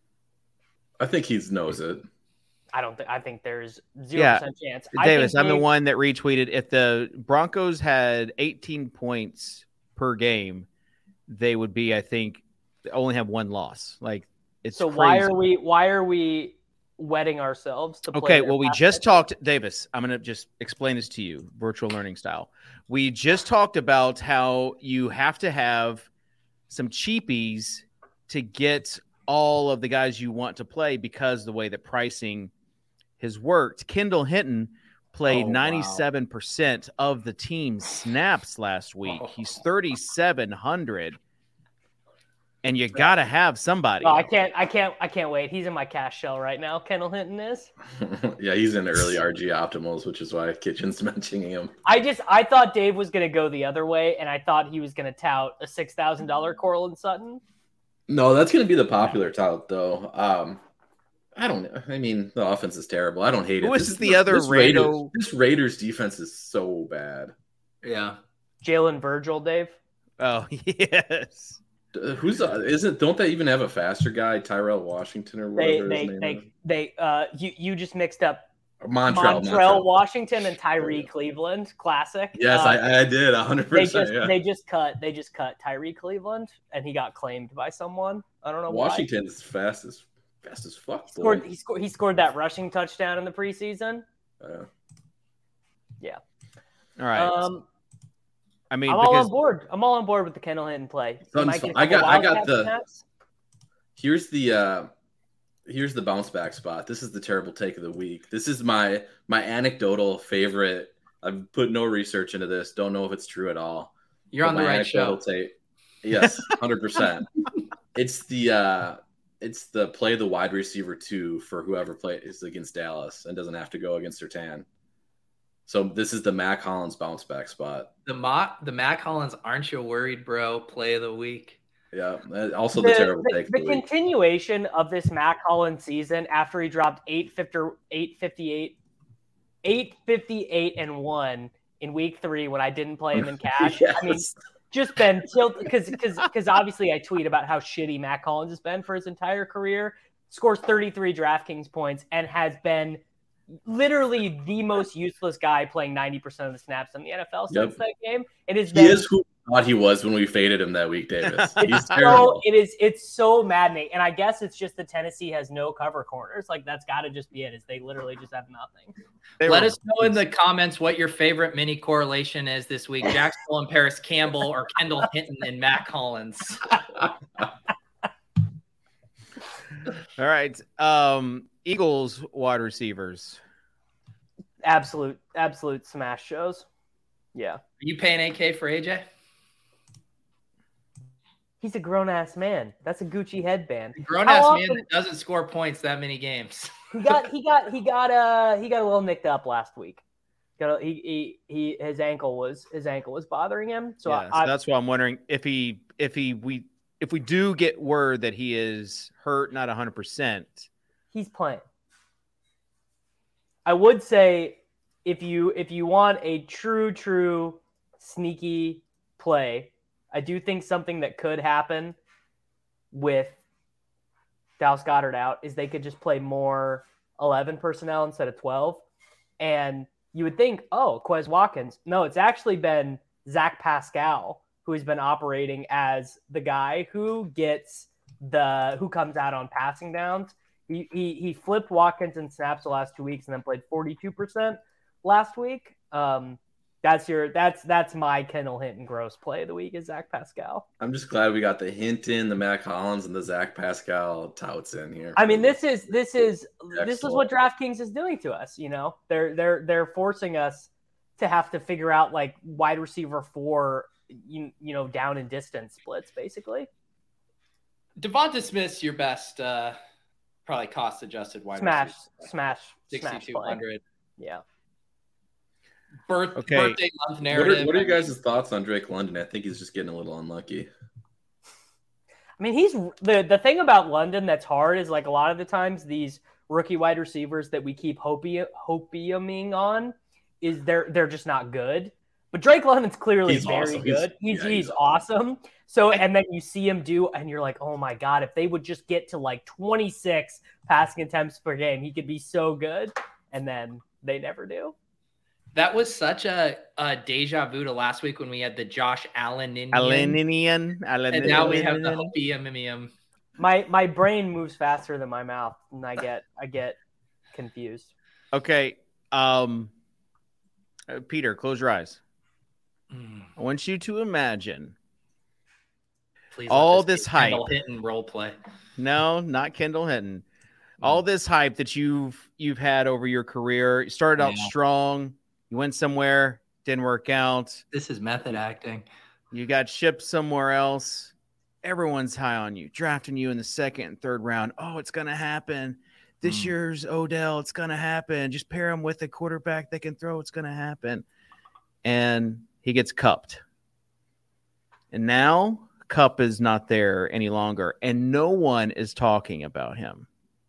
I think he knows it. I think there's 0% chance. Davis, I'm the one that retweeted. If the Broncos had 18 points per game, they would be, I think, only have one loss. Like it's so. Crazy. Why are we wetting ourselves to play? Okay, well, we just talked, Davis. I'm going to just explain this to you, virtual learning style. We just talked about how you have to have some cheapies to get all of the guys you want to play because the way that pricing has worked. Kendall Hinton played 97% of the team's snaps last week. He's 3,700, and you got to have somebody. Oh, I can't wait. He's in my cash shell right now. Kendall Hinton is. Yeah, he's in early RG optimals, which is why Kitchen's mentioning him. I thought Dave was going to go the other way, and I thought he was going to tout a $6,000 Courtland Sutton. No, that's going to be the popular tout, though. I don't know. I mean, the offense is terrible. I don't hate it. Who is the other Raider? This Raiders defense is so bad. Yeah. Jalen Virgil, Dave. Oh, yes. Don't they even have a faster guy, Tyrell Washington or whatever? You just mixed up Montrell Washington and Tyree Cleveland. Classic. Yes, I did 100%. They just cut Tyree Cleveland, and he got claimed by someone. I don't know. Washington's fast as fuck. He scored that rushing touchdown in the preseason. Yeah. All right. I mean, I'm all on board. I'm all on board with the Kendall Hinton play. I got the snaps. Here's the bounce back spot. This is the terrible take of the week. This is my anecdotal favorite. I've put no research into this. Don't know if it's true at all. You're on the right show. Yes, 100%. It's the play the wide receiver 2 for whoever plays against Dallas and doesn't have to go against Surtain. So this is the Mac Hollins bounce back spot. The Mac Hollins, aren't you worried, bro? Play of the week. Yeah. Also the terrible take. The continuation of this Mac Hollins season after he dropped 858 and 1 in week 3 when I didn't play him in cash. Yes. I mean, just been tilted because obviously I tweet about how shitty Mac Hollins has been for his entire career. Scores 33 DraftKings points and has been literally the most useless guy playing 90% of the snaps in the NFL since that game. He is who I thought he was when we faded him that week, Davis. He's terrible. It's so maddening. And I guess it's just that Tennessee has no cover corners. Like that's got to just be it. Is they literally just have nothing. Let us know in the comments what your favorite mini correlation is this week. Jack Stoll and Paris Campbell or Kendall Hinton and Mac Hollins. All right. Eagles wide receivers. Absolute smash shows. Yeah. Are you paying AK for AJ? He's a grown ass man. That's a Gucci headband. Grown ass man that doesn't score points that many games. he got a little nicked up last week. His ankle was bothering him. So, so that's why I'm wondering if we do get word that he is hurt, not 100%. He's playing. I would say if you want a true sneaky play, I do think something that could happen with Dallas Goedert out is they could just play more 11 personnel instead of 12. And you would think, Quez Watkins. No, it's actually been Zach Pascal who has been operating as the guy who comes out on passing downs. He flipped Watkins in snaps the last 2 weeks and then played 42% last week. That's my Kendall Hinton gross play of the week is Zach Pascal. I'm just glad we got the Hinton, the Mac Hollins, and the Zach Pascal touts in here. I mean, this is what DraftKings is doing to us. You know, they're forcing us to have to figure out like wide receiver 4, down and distance splits basically. Devonta Smith's your best, probably cost adjusted wide receiver. Smash 6,200. Yeah. Birthday month narrative. What are you guys' thoughts on Drake London? I think he's just getting a little unlucky. I mean, he's the thing about London that's hard is like a lot of the times these rookie wide receivers that we keep hopiuming on is they're just not good. But Drake London's clearly very good. He's awesome. So, and then you see him and you're like, oh my God, if they would just get to like 26 passing attempts per game, he could be so good. And then they never do. That was such a deja vu to last week when we had the Josh Allen And now we have the Hopium. My brain moves faster than my mouth, and I get confused. Okay, Peter, close your eyes. I want you to imagine all this hype. Kendall Hinton role play. No, not Kendall Hinton. All this hype that you've had over your career. You started out strong. You went somewhere, didn't work out. This is method acting. You got shipped somewhere else. Everyone's high on you, drafting you in the second and third round. Oh, it's going to happen. This year's Odell, it's going to happen. Just pair him with a quarterback that can throw. It's going to happen. And he gets cupped. And now Cup is not there any longer. And no one is talking about him.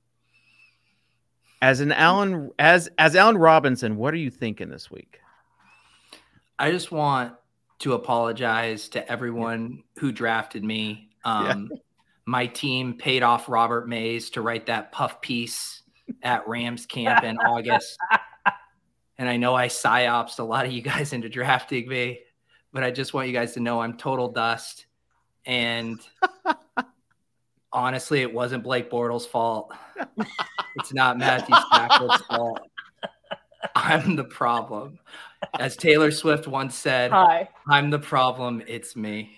As Allen Robinson, what are you thinking this week? I just want to apologize to everyone who drafted me. My team paid off Robert Mays to write that puff piece at Rams camp in August. And I know I psyopsed a lot of you guys into drafting me, but I just want you guys to know I'm total dust. And honestly, it wasn't Blake Bortles' fault. It's not Matthew Stafford's fault. I'm the problem. As Taylor Swift once said, Hi. I'm the problem. It's me.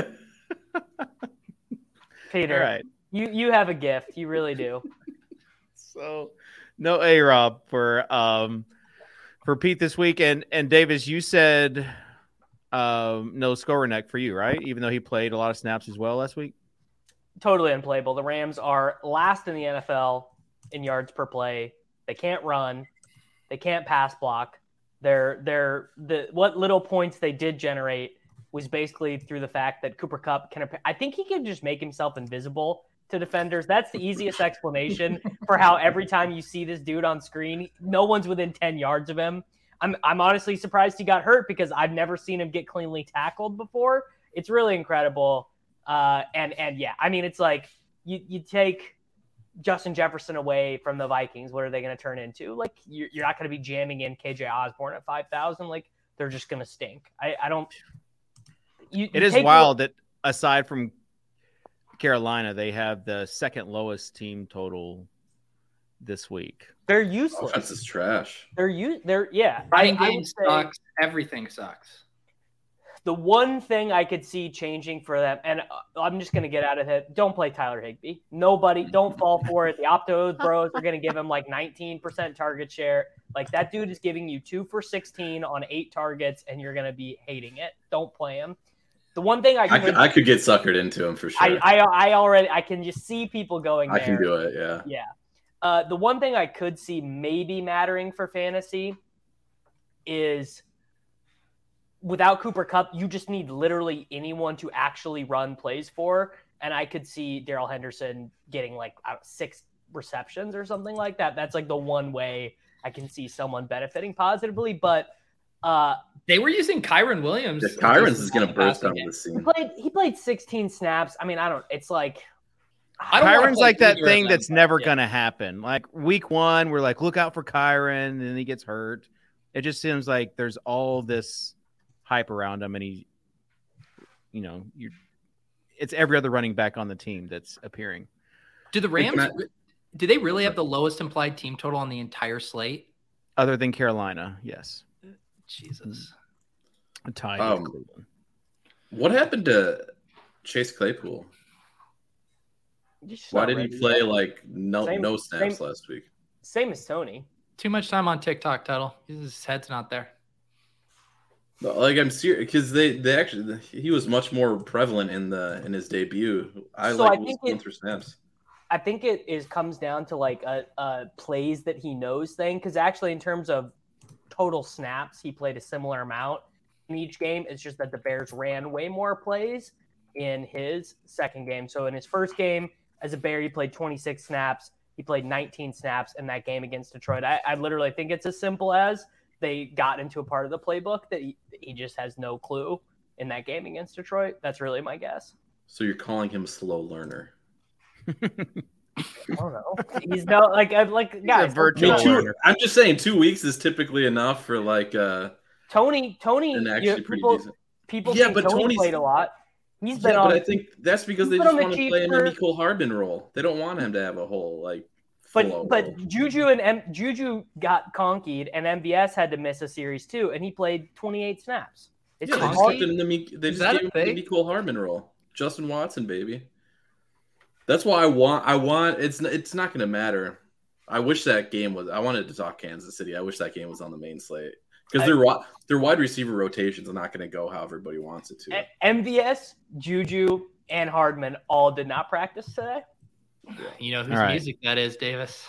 Peter, right. you have a gift. You really do. So no A-Rob for Pete this week. And Davis, you said no Skowronek for you, right? Even though he played a lot of snaps as well last week. Totally unplayable. The Rams are last in the NFL in yards per play. They can't run. They can't pass block. What little points they did generate was basically through the fact that Cooper Kupp I think he can just make himself invisible to defenders. That's the easiest explanation for how every time you see this dude on screen, no one's within 10 yards of him. I'm honestly surprised he got hurt because I've never seen him get cleanly tackled before. It's really incredible. And yeah, I mean, it's like you take Justin Jefferson away from the Vikings. What are they going to turn into? Like, you're not going to be jamming in KJ Osborne at 5,000. Like, they're just going to stink. I don't. It is wild that aside from Carolina, they have the second lowest team total this week. They're useless. Offense is trash. They're yeah. Running game sucks. Everything sucks. The one thing I could see changing for them, and I'm just going to get out of it, don't play Tyler Higbee. Nobody, don't fall for it. The Optos bros are going to give him like 19% target share. Like, that dude is giving you 2 for 16 on 8 targets, and you're going to be hating it. Don't play him. The one thing I could get suckered into him for sure. I can just see people going there. I can do it, yeah. Yeah. The one thing I could see maybe mattering for fantasy is without Cooper Kupp, you just need literally anyone to actually run plays for. And I could see Darrell Henderson getting 6 receptions or something like that. That's like the one way I can see someone benefiting positively. But they were using Kyron Williams. Yeah, Kyron's is going to burst onto the scene. He played 16 snaps. I mean, Kyron's like that thing that's never going to happen. Like week 1, we're like, look out for Kyron, and then he gets hurt. It just seems like there's all this hype around him, and it's every other running back on the team that's appearing. Do the Rams, do they really have the lowest implied team total on the entire slate? Other than Carolina, yes. Jesus. A tie with Cleveland. What happened to Chase Claypool? Why did he play no snaps last week? Same as Tony. Too much time on TikTok, Tuttle. His head's not there. I'm serious because they actually he was much more prevalent in his debut. I think going through snaps. I think it comes down to a plays that he knows thing, because actually in terms of total snaps, he played a similar amount in each game. It's just that the Bears ran way more plays in his second game. So in his first game as a Bear, he played 26 snaps. He played 19 snaps in that game against Detroit. I literally think it's as simple as they got into a part of the playbook that he just has no clue in that game against Detroit. That's really my guess. So you're calling him a slow learner? I don't know. He's no guys. I'm just saying 2 weeks is typically enough for Tony. And actually pretty decent. People think Tony played a lot. He's been on. But I think that's because they just want to play him in the Cole Hardman role. They don't want him to have a whole But Juju got conkied, and MVS had to miss a series too, and he played 28 snaps. They just gave him the Cole Hardman role. Justin Watson, baby. That's why I want. It's not going to matter. I wish that game was. I wanted to talk Kansas City. I wish that game was on the main slate because their wide receiver rotations are not going to go how everybody wants it to. MVS, Juju, and Hardman all did not practice today. You know whose music that is, Davis.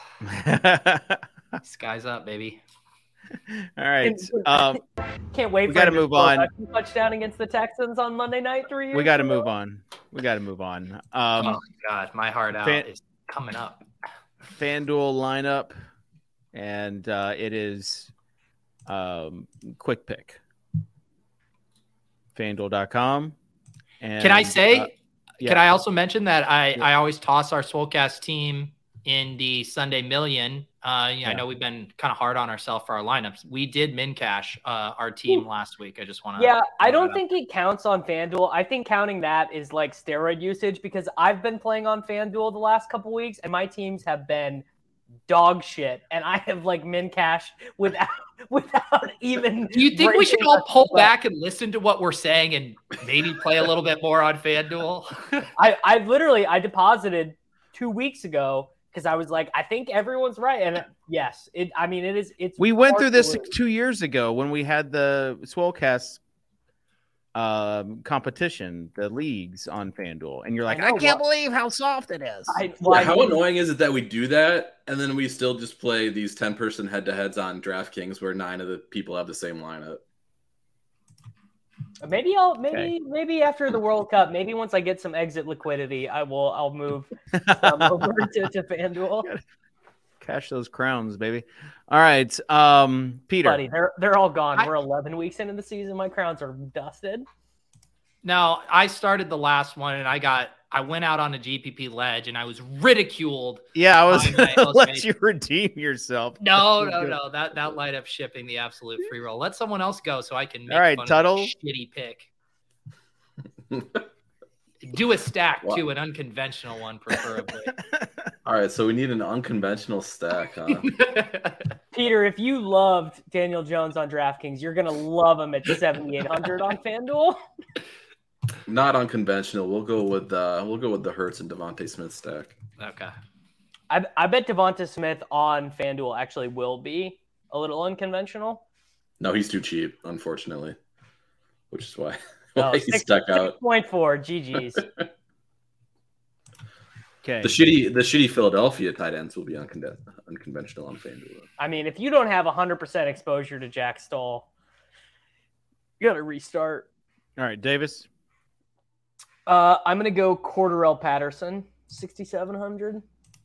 Sky's up, baby. All right. Can't wait. We got to move on. Touchdown against the Texans on Monday night. 3 years. We got to move on. Oh my God, my heart out is coming up. FanDuel lineup, and it is quick pick. FanDuel.com. And can I say? Yeah. Can I also mention that I always toss our Swolecast team in the Sunday Million. I know we've been kind of hard on ourselves for our lineups. We did min cash our team last week. I just want to. Yeah, I don't think it counts on FanDuel. I think counting that is like steroid usage, because I've been playing on FanDuel the last couple weeks and my teams have been dog shit, and I have min cash without even. Do you think we should all pull back and listen to what we're saying and maybe play a little bit more on FanDuel? I deposited 2 weeks ago because I was like, I think everyone's right, and yes, it is. We went through this 2 years ago when we had the Swolecast competition, the leagues on FanDuel, and you're like, I can't believe how soft it is. How annoying is it that we do that and then we still just play these 10-person head-to-heads on DraftKings where 9 of the people have the same lineup? Maybe after the World Cup, maybe once I get some exit liquidity, I'll move over to FanDuel. Cash those crowns, baby. All right, Peter. Buddy, they're all gone. We're 11 weeks into the season. My crowns are dusted. Now, I started the last one, and I went out on a GPP ledge, and I was ridiculed. Yeah, I was going to let you redeem yourself. No. That light up shipping the absolute free roll. Let someone else go so I can make fun Tuttle. of a shitty pick. Do a stack, too, an unconventional one, preferably. All right, so we need an unconventional stack, huh? Peter, if you loved Daniel Jones on DraftKings, you're going to love him at 7,800 on FanDuel. Not unconventional. We'll go with the Hurts and Devontae Smith stack. Okay. I bet Devonta Smith on FanDuel actually will be a little unconventional. No, he's too cheap, unfortunately, which is why Why he stuck out. 6.4 GG's. Okay. The shitty Philadelphia tight ends will be unconventional on FanDuel. I mean, if you don't have 100% exposure to Jack Stoll, you got to restart. All right, Davis. I'm going to go Cordarrelle Patterson, 6,700.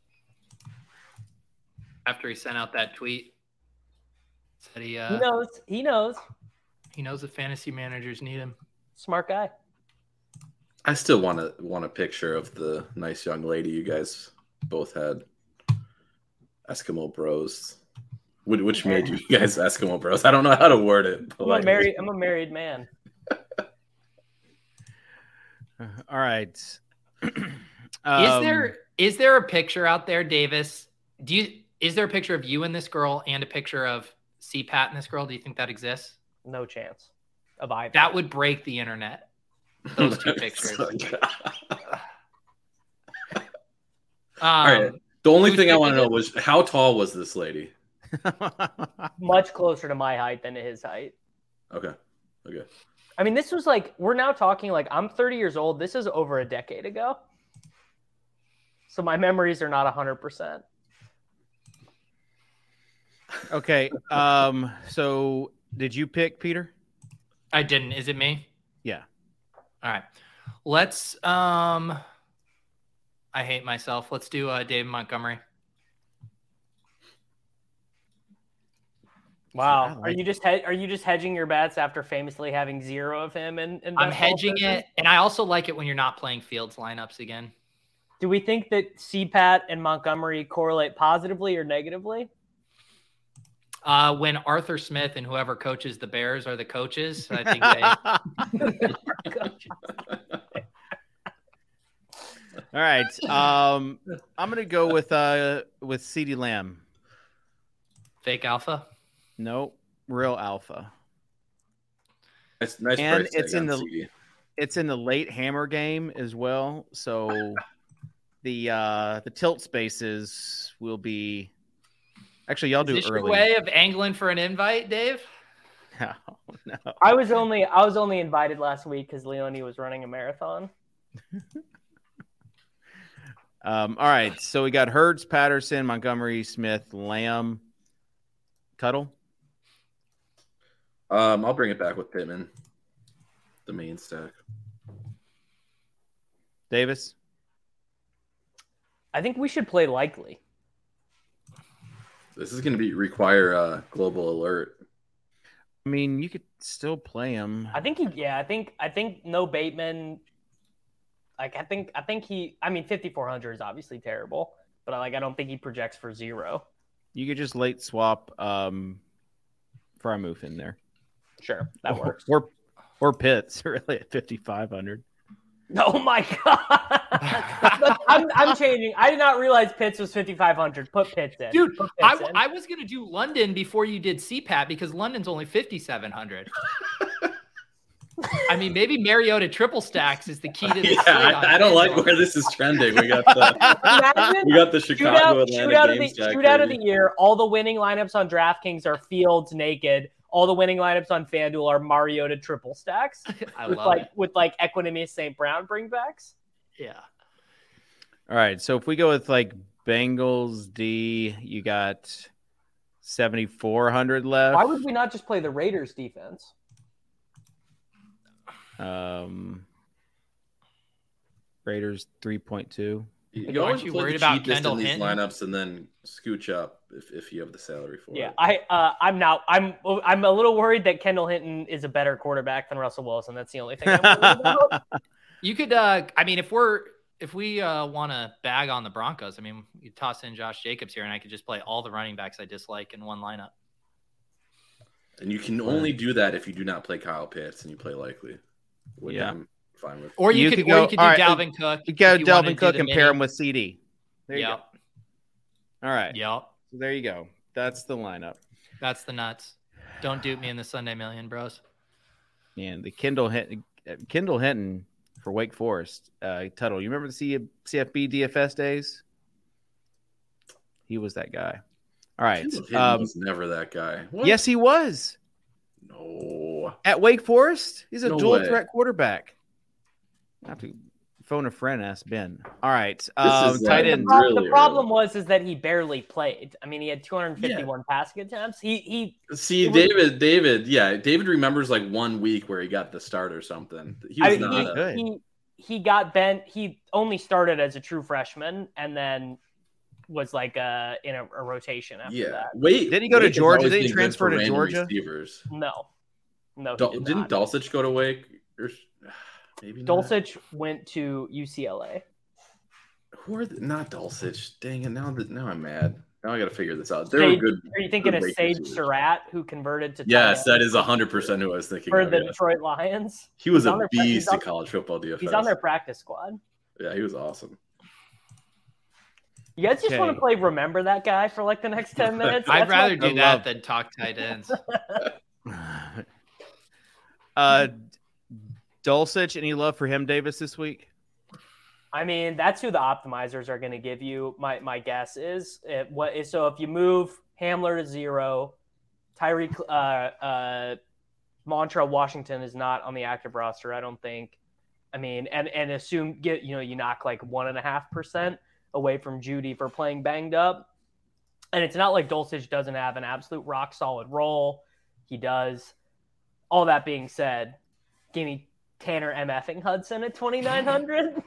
After he sent out that tweet, said he knows. He knows. He knows the fantasy managers need him. Smart guy. I still want a picture of the nice young lady you guys both had. Eskimo Bros. Which made you guys Eskimo Bros? I don't know how to word it. I'm a married man. All right. Is there a picture out there, Davis? Is there a picture of you and this girl and a picture of CPAT and this girl? Do you think that exists? No chance of either. That would break the internet. Those two pictures. All right. The only thing I want to know was how tall was this lady? Much closer to my height than to his height. Okay. I mean, this was like, we're now talking like I'm 30 years old. This is over a decade ago. So my memories are not 100%. Okay. So did you pick Peter? I didn't. Is it me? Yeah. All right. Let's I hate myself. Let's do David Montgomery. Wow. Are you just hedging your bets after famously having zero of him in I'm hedging it, and I also like it when you're not playing Fields lineups again. Do we think that CPAT and Montgomery correlate positively or negatively? When Arthur Smith and whoever coaches the Bears are the coaches, I think they. All right. I'm gonna go with CeeDee Lamb. Fake alpha? No, real alpha. Nice and it's in the late hammer game as well. So the tilt spaces will be. Actually, y'all do Is this early. your way of angling for an invite, Dave? No. I was only invited last week because Leone was running a marathon. All right, so we got Hurts, Patterson, Montgomery, Smith, Lamb, Tuttle. I'll bring it back with Pittman, the main stack. Davis. I think we should play Likely. This is going to require a global alert. I mean, you could still play him. I think no Bateman. Like I think 5,400 is obviously terrible, but I don't think he projects for zero. You could just late swap Freiermuth in there. Sure, that works. Or Pitts really at 5,500. Oh my god! I'm changing. I did not realize Pitts was 5,500. Put Pitts in, dude. Pitts in. I was gonna do London before you did CPAT because London's only 5,700. I mean, maybe Mariota triple stacks is the key to this. I don't like where this is trending. We got the Chicago Atlanta game stack. Shootout of the year. All the winning lineups on DraftKings are Fields naked. All the winning lineups on FanDuel are Mariota triple stacks. with Equanimeous St. Brown bringbacks. Yeah. All right. So if we go with Bengals D, you got 7,400 left. Why would we not just play the Raiders defense? Raiders 3.2. You aren't you worried about Kendall in these Hinton? lineups and then scooch up if you have the salary for it. I'm a little worried that Kendall Hinton is a better quarterback than Russell Wilson. That's the only thing I'm worried about. You could if we want to bag on the Broncos, I mean, you toss in Josh Jacobs here and I could just play all the running backs I dislike in one lineup. And you can only do that if you do not play Kyle Pitts and you play Likely. I'm fine with. Or you could do Dalvin Cook. You go Dalvin Cook and pair him with CD. There you go. All right. Yep. So there you go. That's the lineup. That's the nuts. Don't dupe me in the Sunday Million, bros. And the Kendall Hinton for Wake Forest. Tuttle, you remember the CFB DFS days? He was that guy. All right. Was never that guy. What? Yes, he was. No. At Wake Forest? He's a No dual way. threat quarterback. I have to phone a friend, ask Ben. All right. is, Tight end. really The problem was that he barely played. I mean, he had 251 passing attempts. David remembers like 1 week where he got the start or something. He was not good. He got bent. He only started as a true freshman and then was like in a rotation after that. Wait, did he go to Wake has Georgia? always Did he been good transfer for to random Georgia? Receivers. No, he Didn't not. Dulcich go to Wake? Or maybe not. Dulcich went to UCLA. Who are not Dulcich? Dang it! Now I'm mad. Now I got to figure this out. They were good. Are you thinking of Wake Sage receivers. Surratt, who converted to? Yes, tight that end is 100% who I was thinking for of. the Yes. Detroit Lions? He was He's a on their- beast he's in on- college football DFS. He's on their practice squad. Yeah, he was awesome. You guys just want to play Remember That Guy for like the next 10 minutes? I'd That's rather my- do that than talk tight ends. Dulcich, any love for him, Davis, this week? I mean, that's who the optimizers are going to give you. My guess is so if you move Hamler to 0, Tyreek Montrell Washington is not on the active roster, I don't think. I mean, and assume you knock like 1.5% away from Judy for playing banged up. And it's not like Dulcich doesn't have an absolute rock solid role. He does. All that being said, give me Tanner MFing Hudson at 2,900.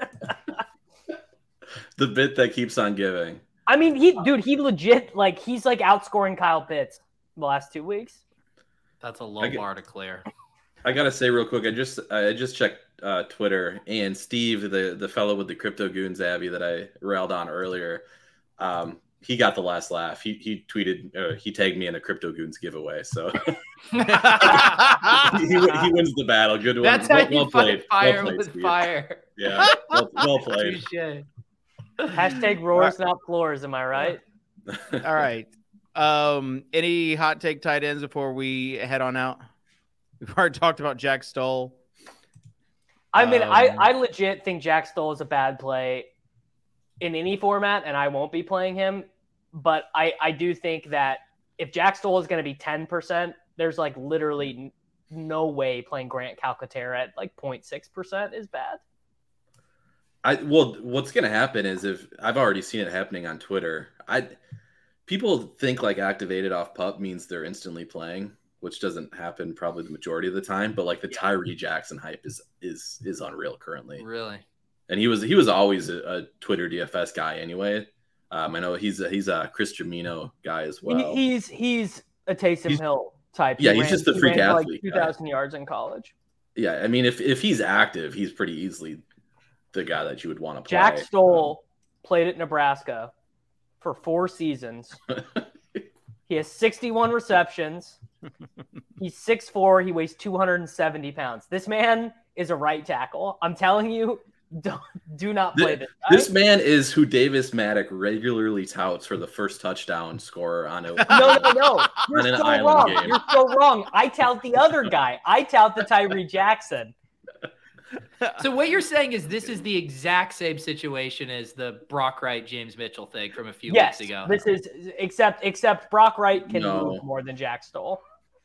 The bit that keeps on giving. I mean, he legit, like, he's like outscoring Kyle Pitts the last 2 weeks. That's a low bar to clear. I gotta say real quick, I just checked Twitter, and Steve, the fellow with the Crypto Goons Abby that I railed on earlier, he got the last laugh. He tweeted, he tagged me in a Crypto Goons giveaway, so he wins the battle. Good one. That's how you well played. fight fire Well played, with Steve. fire. Yeah, well played. Touche. Hashtag roars, not floors. Am I right? All right. Any hot take tight ends before we head on out? We've already talked about Jack Stoll. I mean, I legit think Jack Stoll is a bad play in any format, and I won't be playing him. But I do think that if Jack Stoll is going to be 10%, there's like literally no way playing Grant Calcaterra at like 0.6% is bad. What's going to happen is, if I've already seen it happening on Twitter, people think like activated off pup means they're instantly playing, which doesn't happen probably the majority of the time. But like the Tyree Jackson hype is unreal currently. Really? And he was always a Twitter DFS guy anyway. I know he's a Chris Jamino guy as well. He's a Taysom Hill type. Yeah, he's just a freak athlete. Like 2,000 yards in college. Yeah, I mean, if he's active, he's pretty easily the guy that you would want to play. Jack Stoll played at Nebraska for 4 seasons. He has 61 receptions. He's 6'4". He weighs 270 pounds. This man is a right tackle. I'm telling you, do not play this guy. This man is who Davis Maddock regularly touts for the first touchdown scorer on a No. You're on an so island wrong. game. You're so wrong. I tout the other guy. I tout the Tyree Jackson. So what you're saying is this is the exact same situation as the Brock Wright, James Mitchell thing from a few weeks ago. This is except Brock Wright can No. move more than Jack Stoll.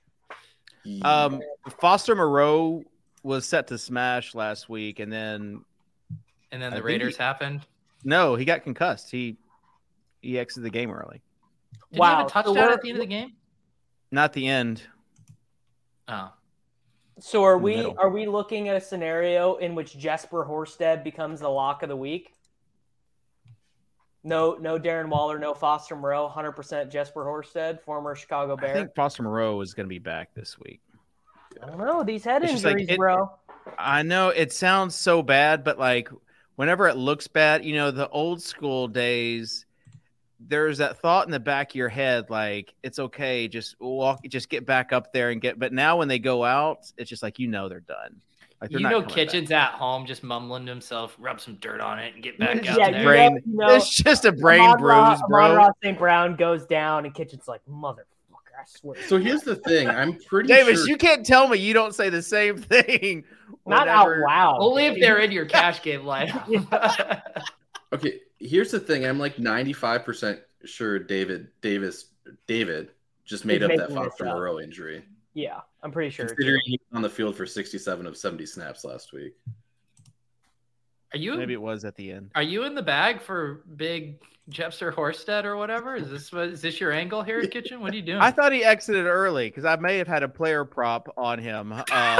Foster Moreau was set to smash last week, and then the Raiders happened. No, he got concussed. He exited the game early. Did he have a touchdown at the end of the game? Not the end. Oh. So are we looking at a scenario in which Jesper Horsted becomes the lock of the week? No Darren Waller, no Foster Moreau, 100% Jesper Horsted, former Chicago Bear. I think Foster Moreau is going to be back this week. I don't know. These head It's just like injuries, bro. I know it sounds so bad, but like whenever it looks bad, the old school days, there's that thought in the back of your head, like it's okay, just get back up there and get. But now when they go out, it's just like they're done. Like they're Kitchen's at home just mumbling to himself, rub some dirt on it, and get back out Yeah, there. It's just a brain bruise, bro. Amon-Ra St. Brown goes down, and Kitchen's like, motherfucker, I swear. So here's the thing. I'm pretty Davis, sure. you can't tell me you don't say the same thing. Not out loud. Only if they're in your cash game lineup. Okay, here's the thing. I'm like 95% sure David just made He's up that making this Foster up. Moreau injury. Yeah, I'm pretty sure. Considering he was on the field for 67 of 70 snaps last week. Maybe it was at the end. Are you in the bag for big Jepster Horsted or whatever? Is this your angle here, Kitchen? What are you doing? I thought he exited early because I may have had a player prop on him.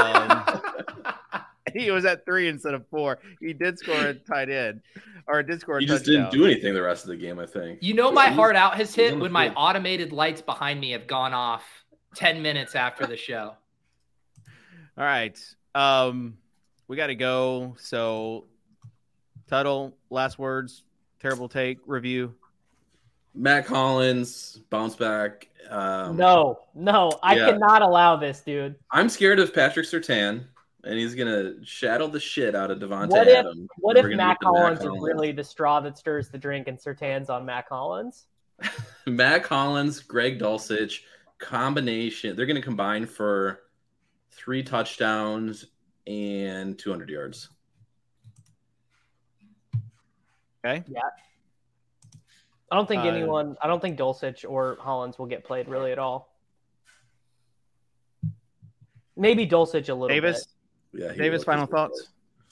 He was at 3 instead of 4. He did score a tight end, or did score a touchdown. He just didn't do anything the rest of the game, I think. You know, my heart out has hit when my automated lights behind me have gone off 10 minutes after the show. All right. We got to go. So, Tuttle, last words, terrible take, review. Matt Collins, bounce back. No, I cannot allow this, dude. I'm scared of Patrick Surtain, and he's going to shadow the shit out of Devontae Adams. What if Matt Collins is really the straw that stirs the drink and Surtain's on Matt Collins? Matt Collins, Greg Dulcich, combination. They're going to combine for 3 touchdowns and 200 yards. Okay. Yeah. I don't think Dulcich or Hollins will get played really at all. Maybe Dulcich a little bit. Yeah, Davis, final thoughts?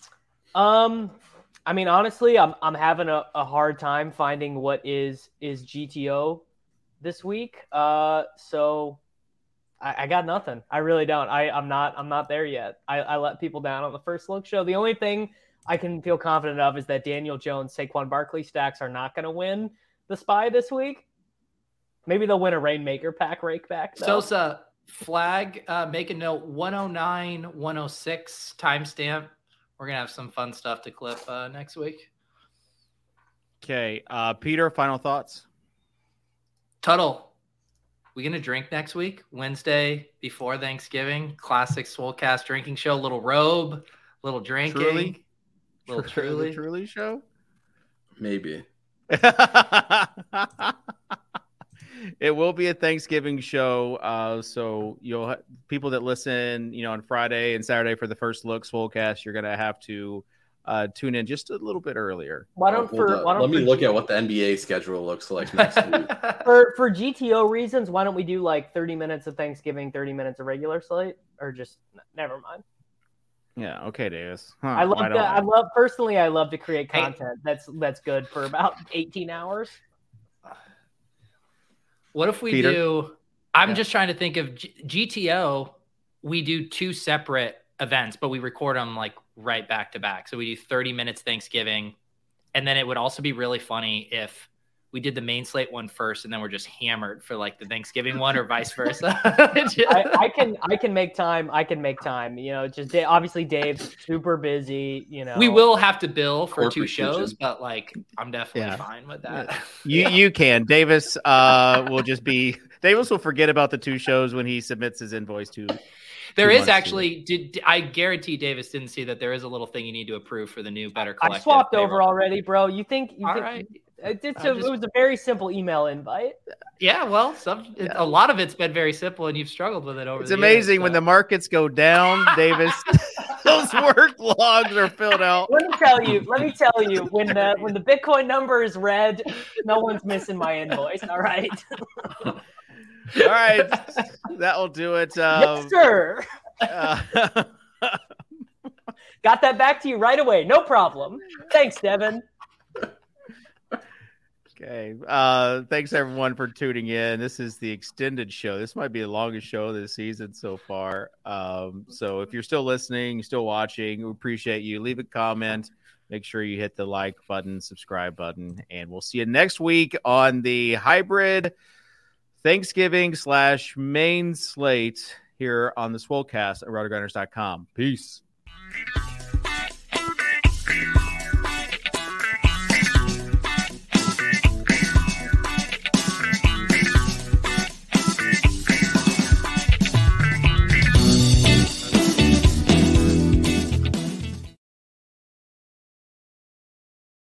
I mean, honestly, I'm having a hard time finding what is GTO this week. So I got nothing. I really don't. I'm not there yet. I let people down on the first look show. The only thing I can feel confident of is that Daniel Jones, Saquon Barkley stacks are not going to win the SPY this week. Maybe they'll win a Rainmaker pack rake back. Though. Sosa, flag, make a note, 109, 106 timestamp. We're going to have some fun stuff to clip next week. Okay. Peter, final thoughts? Tuttle, we going to drink next week? Wednesday before Thanksgiving, classic Swolecast drinking show, little robe, little drinking. Truly? Little Truly. The Truly show? Maybe. It will be a Thanksgiving show. So you'll people that listen, on Friday and Saturday for the first look Swolecast, you're going to have to tune in just a little bit earlier. Let me look at what the NBA schedule looks like next week. For GTO reasons, why don't we do like 30 minutes of Thanksgiving, 30 minutes of regular slate, or just never mind. Yeah. Okay, Davis. Huh, I love to create content that's good for about 18 hours. What if we do? I'm just trying to think of GTO. We do 2 separate events, but we record them like right back to back. So we do 30 minutes Thanksgiving, and then it would also be really funny if we did the main slate one first, and then we're just hammered for like the Thanksgiving one, or vice versa. I can make time. Just obviously Dave's super busy. We will have to bill for 2 shows, but like I'm definitely fine with that. You can. Davis Davis will forget about the 2 shows when he submits his invoice to. There is actually. I guarantee Davis didn't see that there is a little thing you need to approve for the new Better Collective. I swapped over already, bro. You think? Right. It was a very simple email invite. Yeah, well, a lot of it's been very simple, and you've struggled with it over the years. It's amazing when the markets go down, Davis. Those work logs are filled out. Let me tell you, when the Bitcoin number is red, no one's missing my invoice. All right. All right, that will do it. Yes, sir. Got that back to you right away. No problem. Thanks, Devin. Okay. Thanks everyone for tuning in. This is the extended show. This might be the longest show of the season so far. So if you're still listening, still watching, we appreciate you. Leave a comment. Make sure you hit the like button, subscribe button, and we'll see you next week on the hybrid Thanksgiving/main slate here on the Swolecast at RotoGrinders.com. Peace.